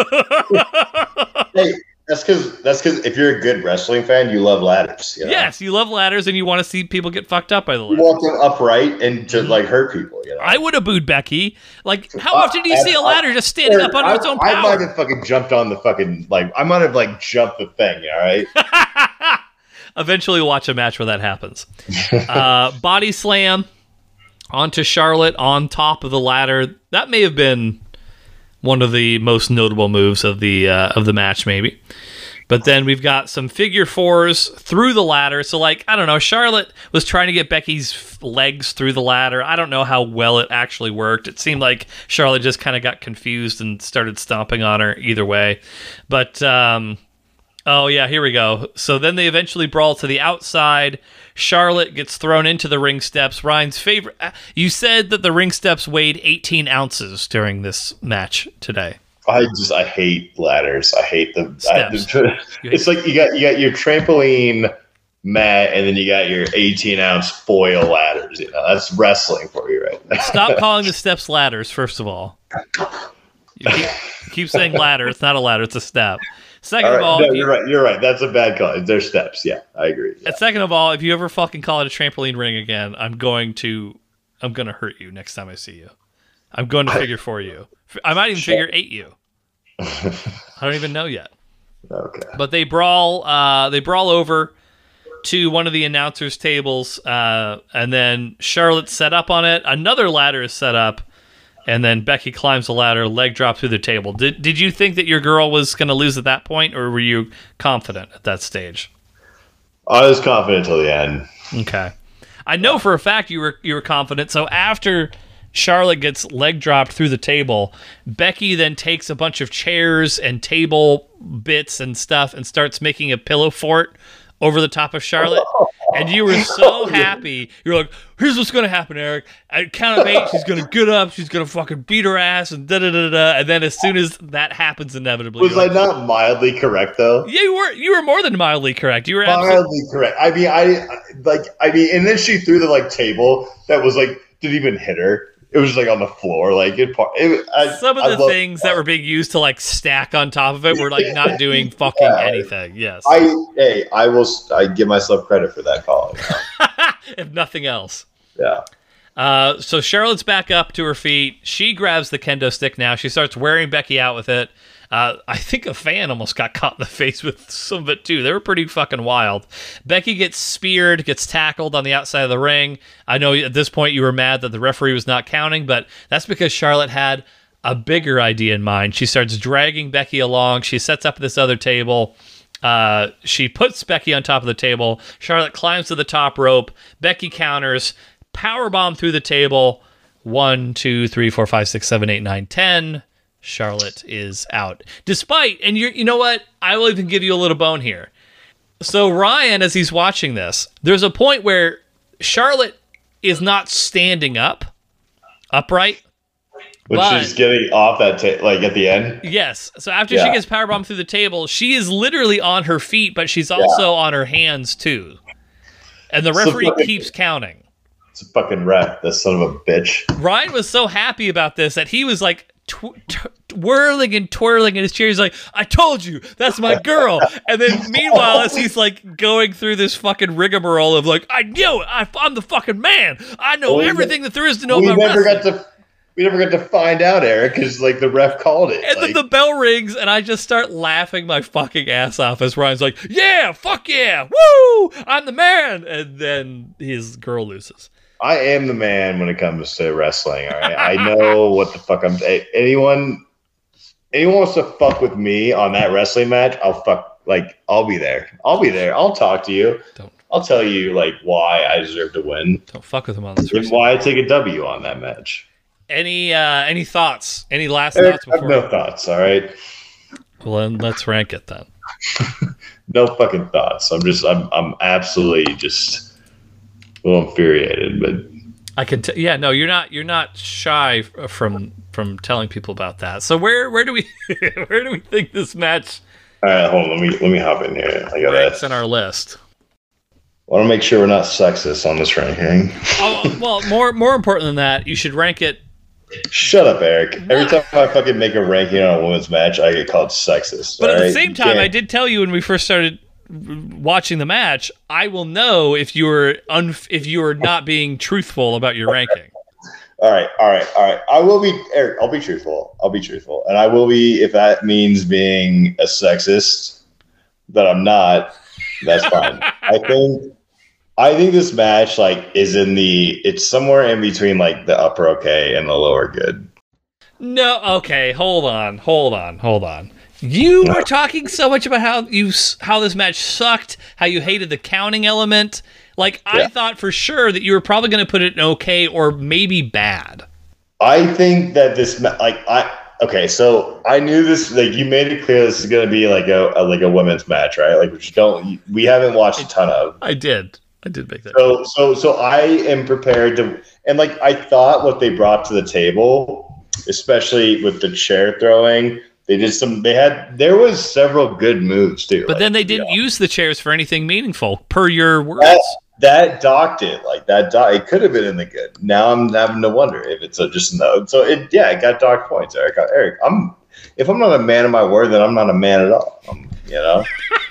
hey, that's because that's because if you're a good wrestling fan, you love ladders. You know? Yes, you love ladders and you want to see people get fucked up by the You ladder. want them upright and to like hurt people. You know. I would have booed Becky. Like, how Uh, often do you I- see a I- ladder just standing up under I, its own I might power? have fucking jumped on the fucking like. I might have like jumped the thing. All right. Eventually, we'll watch a match where that happens. uh, body slam onto Charlotte on top of the ladder. That may have been one of the most notable moves of the uh, of the match, maybe. But then we've got some figure fours through the ladder. So, like, I don't know, Charlotte was trying to get Becky's f- legs through the ladder. I don't know how well it actually worked. It seemed like Charlotte just kind of got confused and started stomping on her either way. But, um, oh, yeah, here we go. So then they eventually brawl to the outside. Charlotte gets thrown into the ring steps. Ryan's favorite. You said that the ring steps weighed eighteen ounces during this match today. I just I hate ladders. I hate the. I, Steps. it's like you got you got your trampoline mat, and then you got your eighteen ounce foil ladders. You know that's wrestling for you, right? Stop calling the steps ladders, first of all. You keep, you keep saying ladder. It's not a ladder. It's a step. Second All of right. all, No, if you- you're right. You're right. That's a bad call. They're steps. Yeah, I agree. Yeah. and second of all, if you ever fucking call it a trampoline ring again, I'm going to, I'm going to hurt you next time I see you. I'm going to figure for you. I might even figure eight you. I don't even know yet. Okay. But they brawl. Uh, they brawl over to one of the announcers' tables, uh, and then Charlotte's set up on it. Another ladder is set up, and then Becky climbs the ladder, leg drop through the table. Did Did you think that your girl was going to lose at that point, or were you confident at that stage? I was confident till the end. Okay, I know for a fact you were you were confident. So after Charlotte gets leg dropped through the table, Becky then takes a bunch of chairs and table bits and stuff and starts making a pillow fort over the top of Charlotte. And you were so happy. You're like, here's what's going to happen, Eric. At count of eight, she's going to get up. She's going to fucking beat her ass and da-da-da-da. And then as soon as that happens inevitably. Was you're I like, not mildly correct though? Yeah, you were, you were more than mildly correct. You were absolutely. Mildly correct. I mean, I like. I mean, and then she threw the like table that was like didn't even hit her. it was like on the floor. Like it, it I, Some of I the love, things that were being used to like stack on top of it were like not doing fucking Yeah. anything. Yes. I hey, I will. I give myself credit for that call. You know? If nothing else. Yeah. Uh, so Charlotte's back up to her feet. She grabs the kendo stick now. She starts wearing Becky out with it. Uh, I think a fan almost got caught in the face with some of it too. They were pretty fucking wild. Becky gets speared, gets tackled on the outside of the ring. I know at this point you were mad that the referee was not counting, but that's because Charlotte had a bigger idea in mind. She starts dragging Becky along. She sets up this other table. Uh, she puts Becky on top of the table. Charlotte climbs to the top rope. Becky counters. Powerbomb through the table. One, two, three, four, five, six, seven, eight, nine, ten. Charlotte is out. Despite, and you you know what? I will even give you a little bone here. So Ryan, as he's watching this, there's a point where Charlotte is not standing up, upright. When But- she's getting off that ta- like at the end. Yes. So after Yeah. she gets powerbombed through the table, she is literally on her feet, but she's also on her hands too. And the So referee fucking- keeps counting. It's a fucking wreck. That son of a bitch. Ryan was so happy about this that he was like tw- tw- whirling and twirling in his chair. He's like, I told you, that's my girl. And then meanwhile, as he's like going through this fucking rigmarole of like, I knew it. I, I'm the fucking man. I know Well, we everything that there is to know we about never wrestling. got to. We never got to find out, Eric, because like the ref called it. And like, then the bell rings, and I just start laughing my fucking ass off as Ryan's like, yeah, fuck yeah, woo, I'm the man. And then his girl loses. I am the man when it comes to wrestling. All right, I know what the fuck I'm. a- Anyone, anyone wants to fuck with me on that wrestling match? I'll fuck. Like I'll be there. I'll be there. I'll talk to you. Don't I'll tell you like why I deserve to win don't fuck with him on this. and why I take a W on that match. Any uh, any thoughts? Any last Eric, thoughts I have before? no thoughts. All right, Well, then let's rank it then. no fucking thoughts. I'm just. I'm. I'm absolutely just. A little infuriated, but I can. T- yeah, no, you're not. You're not shy f- from from telling people about that. So where where do we where do we think this match all right. Hold on. Let me let me hop in here. I ranks gotta. in our list? Want to make sure we're not sexist on this ranking. Oh, well, more more important than that, you should rank it. Shut up, Eric. Every time I fucking make a ranking on a women's match, I get called sexist. But all at the right? same You time, I can't- did tell you when we first started watching the match, I will know if you're un- if you are not being truthful about your ranking. All right, all right, all right. I will be, Eric. I'll be truthful. I'll be truthful, and I will be if that means being a sexist. That I'm not. That's fine. I think. I think this match like is in the. It's somewhere in between like the upper okay and the lower good. No, okay, hold on, hold on, hold on. You were talking so much about how you s- how this match sucked, how you hated the counting element. Like I Yeah. thought for sure that you were probably going to put it in okay or maybe bad. I think that this ma- like I okay, so I knew this like you made it clear this is going to be like a, a like a women's match, right? Like which don't we haven't watched a ton of. I did, I did make that. So so so I am prepared to and like I thought what they brought to the table, especially with the chair throwing, they did some they had there was several good moves too. But like, then they to be didn't honest. use the chairs for anything meaningful, per your words. that that docked it like that doc, it could have been in the good. Now I'm having to wonder if it's a just no. So it yeah, it got docked points, Eric. Eric, I'm if I'm not a man of my word, then I'm not a man at all. I'm, you know.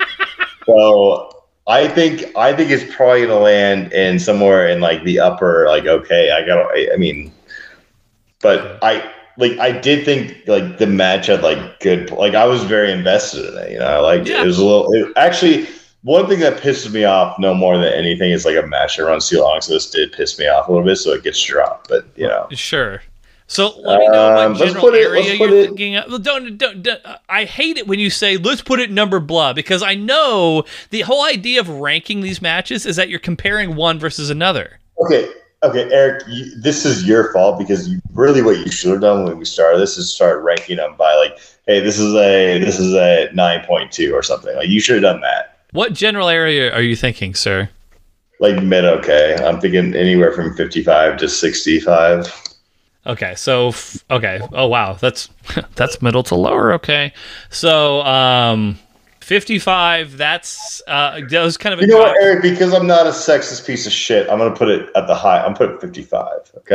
So I think I think it's probably gonna land in somewhere in like the upper like okay I got I, I mean, but I like I did think like the match had like good like I was very invested in it. You know, I liked Yeah. it. It was a little it, actually. One thing that pisses me off no more than anything is like a match that runs too long. So this did piss me off a little bit, so it gets dropped. But you know, Sure. So let me know Um, what let's general put it- area let's put you're it- thinking of. Well, don't, don't, don't, I hate it when you say, let's put it number blah, because I know the whole idea of ranking these matches is that you're comparing one versus another. okay, okay, Eric, you, this is your fault because you really what you should have done when we started this is start ranking them by like, hey, this is a this is a nine point two or something. Like you should have done that. What general area are you thinking, sir? Like mid okay. I'm thinking anywhere from fifty-five to sixty-five. Okay, so f- okay. Oh wow, that's that's middle to lower. Okay, so um, fifty-five. That's uh, that was kind of a You know what, Eric? Because I'm not a sexist piece of shit, I'm gonna put it at the high. I'm putting fifty-five. Okay.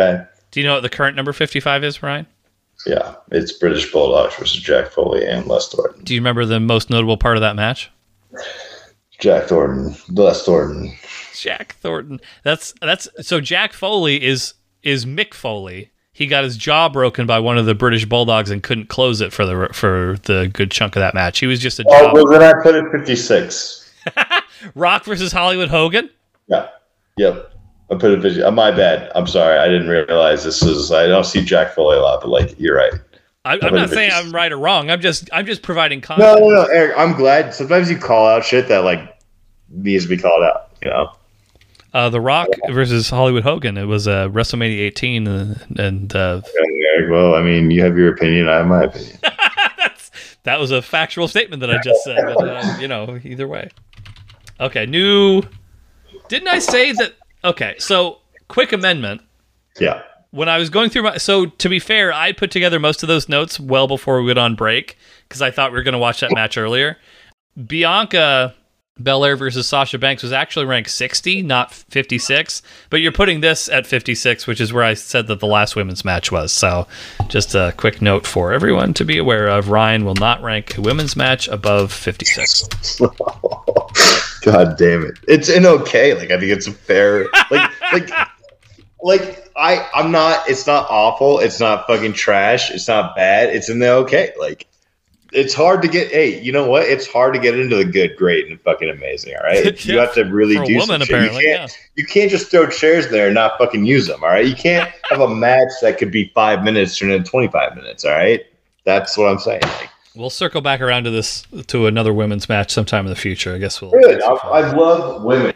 Do you know what the current number fifty-five is, Ryan? Yeah, it's British Bulldogs versus Jack Foley and Les Thornton. Do you remember the most notable part of that match? Jack Thornton, Les Thornton. Jack Thornton. That's that's so Jack Foley is is Mick Foley. He got his jaw broken by one of the British Bulldogs and couldn't close it for the for the good chunk of that match. He was just a Oh, jaw. well, then I put it fifty-six. Rock versus Hollywood Hogan. Yeah. Yep. I put it fifty. Uh, my bad. I'm sorry. I didn't realize this is. I don't see Jack Foley a lot, but like you're right. I, I'm not saying I'm right or wrong. I'm just I'm just providing No, context. no, no, Eric. I'm glad. Sometimes you call out shit that like needs to be called out. You know. Uh, the Rock versus Hollywood Hogan. It was uh, WrestleMania eighteen, uh, and uh, Eric, well, I mean, you have your opinion. I have my opinion. that's, that was a factual statement that I just said. But, uh, you know, either way. Okay, new. Didn't I say that? Okay, so quick amendment. Yeah. When I was going through my, so to be fair, I put together most of those notes well before we went on break because I thought we were going to watch that match earlier. Bianca Belair versus Sasha Banks was actually ranked sixty, not fifty-six. But you're putting this at fifty-six, which is where I said that the last women's match was. So just a quick note for everyone to be aware of. Ryan will not rank a women's match above fifty-six. God damn it! It's an okay. Like I think it's a fair. Like like like I I'm not. It's not awful. It's not fucking trash. It's not bad. It's in the okay. Like it's hard to get. Hey, you know what? It's hard to get into the good, great, and fucking amazing. All right, you Yeah, have to really for a do woman, some shit. You apparently, can't. yeah. You can't just throw chairs there and not fucking use them. All right, you can't have a match that could be five minutes turn into twenty-five minutes. All right, that's what I'm saying. Like, We'll circle back around to this to another women's match sometime in the future. I guess we'll. good. I, I love women.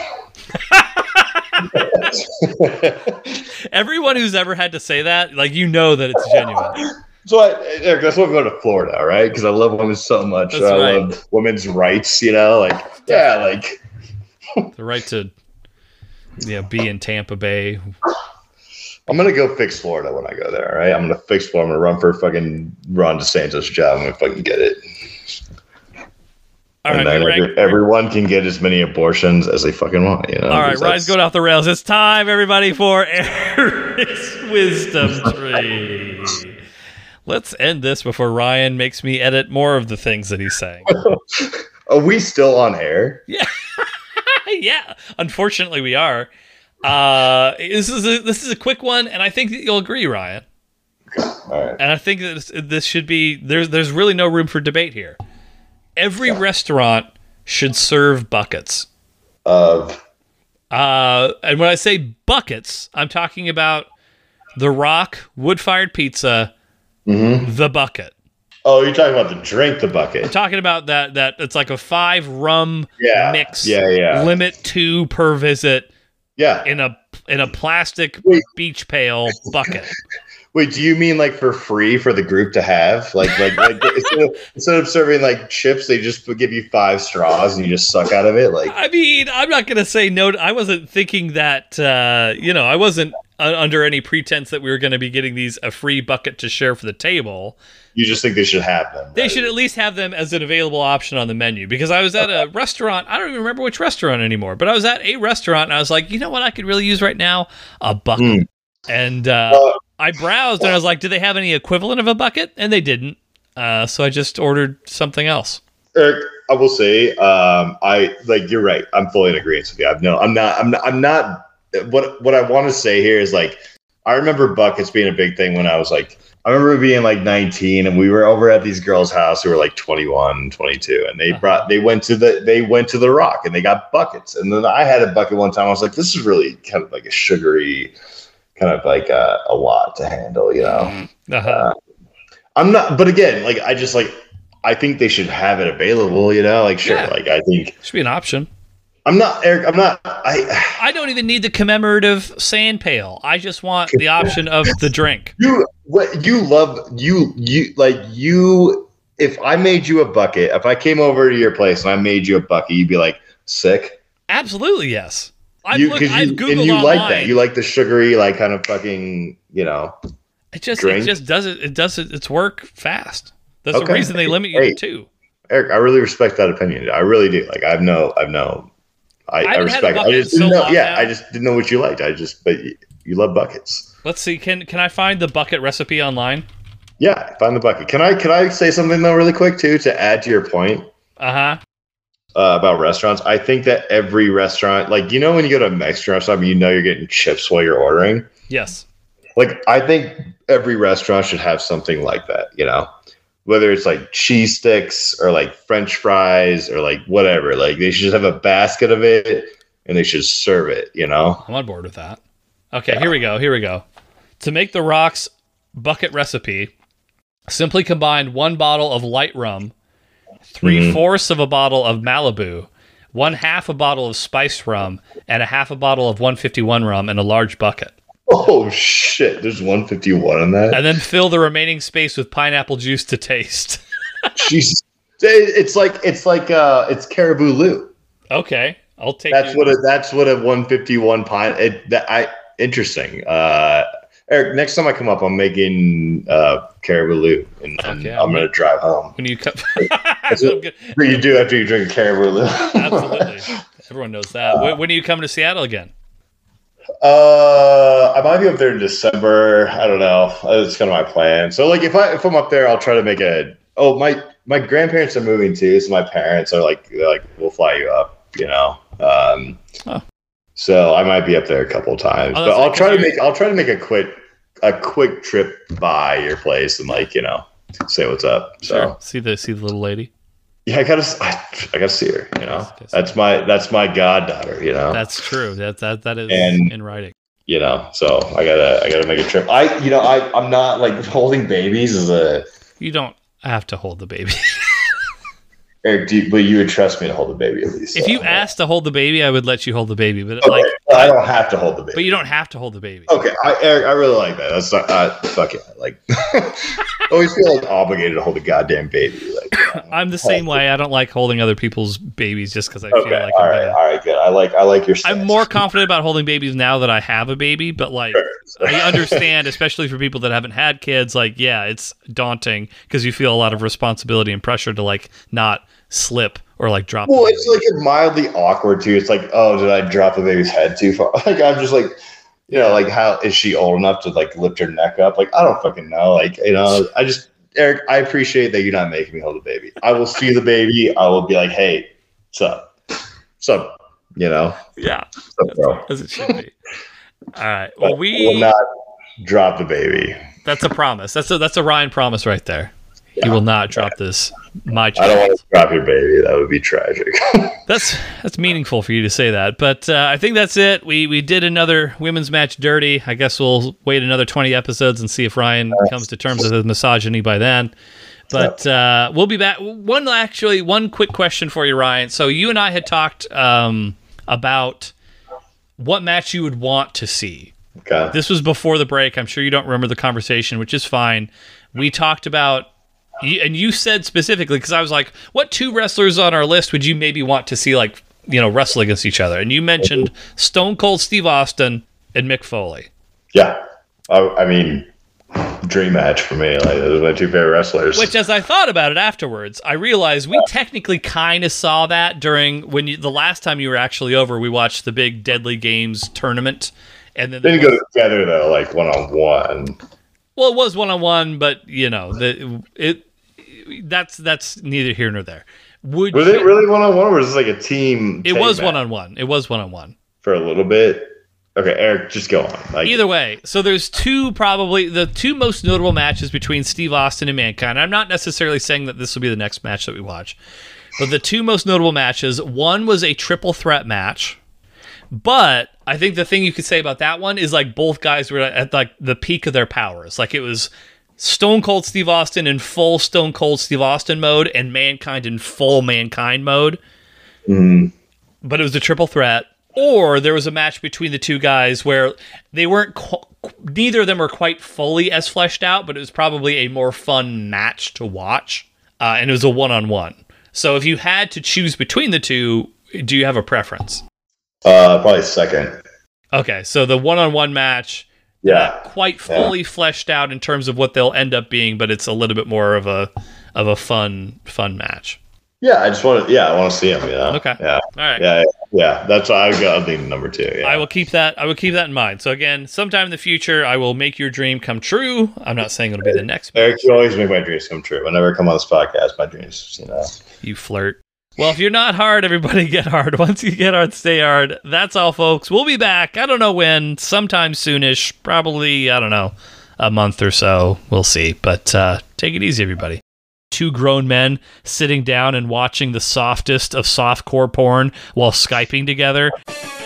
Everyone who's ever had to say that, like you know that it's genuine. So, I, Eric, that's why we go to Florida, all right? Because I love women so much. That's I right. love women's rights, you know? Like, yeah, like, The right to, yeah, be in Tampa Bay. I'm going to go fix Florida when I go there, all right? I'm going to fix Florida. I'm going to run for fucking Ron DeSantis' job. I'm going to fucking get it. All and right, then rank- every, everyone can get as many abortions as they fucking want, you know? All right, Because Ryan's that's- going off the rails. It's time, everybody, for Eric's Wisdom Tree. Let's end this before Ryan makes me edit more of the things that he's saying. Are we still on air? Yeah, yeah. Unfortunately, we are. Uh, this is a, this is a quick one, and I think that you'll agree, Ryan. All right. And I think that this, this should be there's there's really no room for debate here. Every restaurant should serve buckets. Of Uh, and when I say buckets, I'm talking about the Rock wood-fired pizza, Mhm. the bucket. Oh, you're talking about the drink, the I'm bucket. talking about that that it's like a five rum Yeah. mix, Yeah, yeah. limit two per visit Yeah. in a in a plastic Wait. beach pail bucket. Wait, do you mean like for free for the group to have? Like, like, like instead, of, instead of serving like chips, they just give you five straws and you just suck out of it? Like, I mean, I'm not going to say no. I wasn't thinking that, uh, you know, I wasn't uh, under any pretense that we were going to be getting these a free bucket to share for the table. you just think they should have them? They right? should at least have them as an available option on the menu because I was at a restaurant. I don't even remember which restaurant anymore, but I was at a restaurant and I was like, you know what I could really use right now? A bucket. Mm. And uh, Uh, I browsed and I was like, do they have any equivalent of a bucket? And they didn't. Uh, so I just ordered something else. Eric, I will say, um, I like you're right. I'm fully in agreement with you. I've no, I'm not, I'm not, I'm not. What what I want to say here is like, I remember buckets being a big thing when I was like, I remember being like nineteen and we were over at these girls' house who were like twenty-one, twenty-two, and they Uh-huh. brought, they went to the, they went to the Rock and they got buckets. And then I had a bucket one time. I was like, this is really kind of like a sugary, kind of like a, a lot to handle, you know. Uh-huh. I'm not, but again, like I just like I think they should have it available, you know. Like sure, Yeah. like I think Should be an option. I'm not Eric. I'm not. I I don't even need the commemorative sand pail. I just want the option of the drink. you what you love you you like you. If I made you a bucket, if I came over to your place and I made you a bucket, you'd be like sick. Absolutely, yes. I've, You looked, because I've you Googled and you online. like that. You like the sugary, like kind of fucking, you know. It just drink? it just does it. It does it. Its work fast. That's the Okay. reason they limit you Hey. to two. Eric, I really respect that opinion. I really do. Like I've no, I've no. I, I I haven't had a respect. it. I bucket just in didn't so know. long Yeah, now. I just didn't know what you liked. I just, but you, you love buckets. Let's see. Can can I find the bucket recipe online? Yeah, find the bucket. Can I can I say something though really quick too to add to your point? Uh-huh. Uh, about restaurants? I think that every restaurant, like you know when you go to a Mexican restaurant, you know you're getting chips while you're ordering. Yes. Like I think every restaurant should have something like that, you know? Whether it's like cheese sticks or like French fries or like whatever. Like they should just have a basket of it and they should serve it, you know? I'm on board with that. Okay, yeah. here we go. Here we go. To make the Rocks bucket recipe, simply combine one bottle of light rum, three-fourths mm-hmm. of a bottle of Malibu, one half a bottle of spiced rum, and a half a bottle of one fifty-one rum in a large bucket. Oh, shit. There's one fifty-one in that? And then fill the remaining space with pineapple juice to taste. Jesus. It's like, it's like, uh, it's Caribou Lou. Okay. I'll take That's you. what a, that's what a one fifty-one pine, it, that, I, interesting. Uh, Eric, next time I come up, I'm making uh, Caribou Lou, and, and okay, I'm going to drive home. When you come, That's what you do after you drink a Caribou Lou. Absolutely. Everyone knows that. When, when are you coming to Seattle again? Uh, I might be up there in December. I don't know. That's kind of my plan. So, like, if I if I'm up there, I'll try to make a. Oh, my my grandparents are moving too, so my parents are like, they're like, we'll fly you up. You know. Um, oh. So I might be up there a couple of times, oh, but I'll like try to make I'll try to make a quick a quick trip by your place and like you know say what's up. So sure. see the see the little lady. Yeah, I gotta, I, I gotta see her. You know, that's my, that's my goddaughter. You know, that's true. That that that is and, in writing. You know, so I gotta, I gotta make a trip. I, you know, I, I'm not like holding babies is a. You don't have to hold the baby. Eric, do you, but you would trust me to hold the baby at least. If so, you yeah. asked to hold the baby, I would let you hold the baby. But okay. like, I don't have to hold the baby. But you don't have to hold the baby. Okay, I, Eric, I really like that. That's not, uh, fuck it. Like, I always feel like obligated to hold a goddamn baby. Like, you know? I'm the same way. I don't like holding other people's babies just because I okay, feel like all I'm right, gonna, all right, good. I like, I like your. Stance. I'm more confident about holding babies now that I have a baby, but like, sure. I understand, especially for people that haven't had kids. Like, yeah, it's daunting because you feel a lot of responsibility and pressure to like not slip or like drop. Well, it's like mildly awkward too. It's like, oh, did I drop the baby's head too far? Like, I'm just like, you know, like how is she old enough to like lift her neck up? Like, I don't fucking know. Like, you know, I just, Eric, I appreciate that you're not making me hold the baby. I will see the baby. I will be like, hey, what's up? What's up? You know? Yeah. What's up, as it should be. All right. Well, but we will not drop the baby. That's a promise. That's a that's a Ryan promise right there. Yeah. He will not drop this. My child. I don't want to drop your baby. That would be tragic. that's that's meaningful for you to say that. But uh, I think that's it. We we did another women's match dirty. I guess we'll wait another twenty episodes and see if Ryan nice. comes to terms with his misogyny by then. But uh, we'll be back. One actually, one quick question for you, Ryan. So you and I had talked um, about what match you would want to see. Okay. This was before the break. I'm sure you don't remember the conversation, which is fine. We talked about. And you said specifically, because I was like, what two wrestlers on our list would you maybe want to see, like, you know, wrestle against each other? And you mentioned Stone Cold Steve Austin and Mick Foley. Yeah. I, I mean, dream match for me. Like, those are my two favorite wrestlers. Which, as I thought about it afterwards, I realized we technically kind of saw that during when you, the last time you were actually over, we watched the big Deadly Games tournament. And then they didn't go together, though, like one-on-one. Well, it was one-on-one, but, you know, the, it that's that's neither here nor there. Would was you, it really one-on-one, or was this like a team? It was one-on-one. It was one-on-one. For a little bit? Okay, Eric, just go on. Like, either way, so there's two probably, the two most notable matches between Steve Austin and Mankind. I'm not necessarily saying that this will be the next match that we watch, but the two most notable matches, one was a triple threat match. But I think the thing you could say about that one is like both guys were at like the peak of their powers. Like it was Stone Cold Steve Austin in full Stone Cold Steve Austin mode and Mankind in full Mankind mode. Mm. But it was a triple threat. Or there was a match between the two guys where they weren't, qu- neither of them were quite fully as fleshed out, but it was probably a more fun match to watch. Uh, and it was a one-on-one. So if you had to choose between the two, do you have a preference? Uh, probably second. Okay, so the one-on-one match, yeah, not quite fully yeah. fleshed out in terms of what they'll end up being, but it's a little bit more of a of a fun fun match. Yeah, I just want to. Yeah, I want to see them. You know? Okay. Yeah. right. Yeah, yeah, yeah. That's why I got lean number two. Yeah. I will keep that. I will keep that in mind. So again, sometime in the future, I will make your dream come true. I'm not saying it'll be the next. Eric, you always make my dreams come true. Whenever I come on this podcast, my dreams, you know. You flirt. Well, if you're not hard, everybody get hard. Once you get hard, stay hard. That's all, folks. We'll be back. I don't know when. Sometime soonish. Probably, I don't know, a month or so. We'll see. But uh, take it easy, everybody. Two grown men sitting down and watching the softest of softcore porn while Skyping together.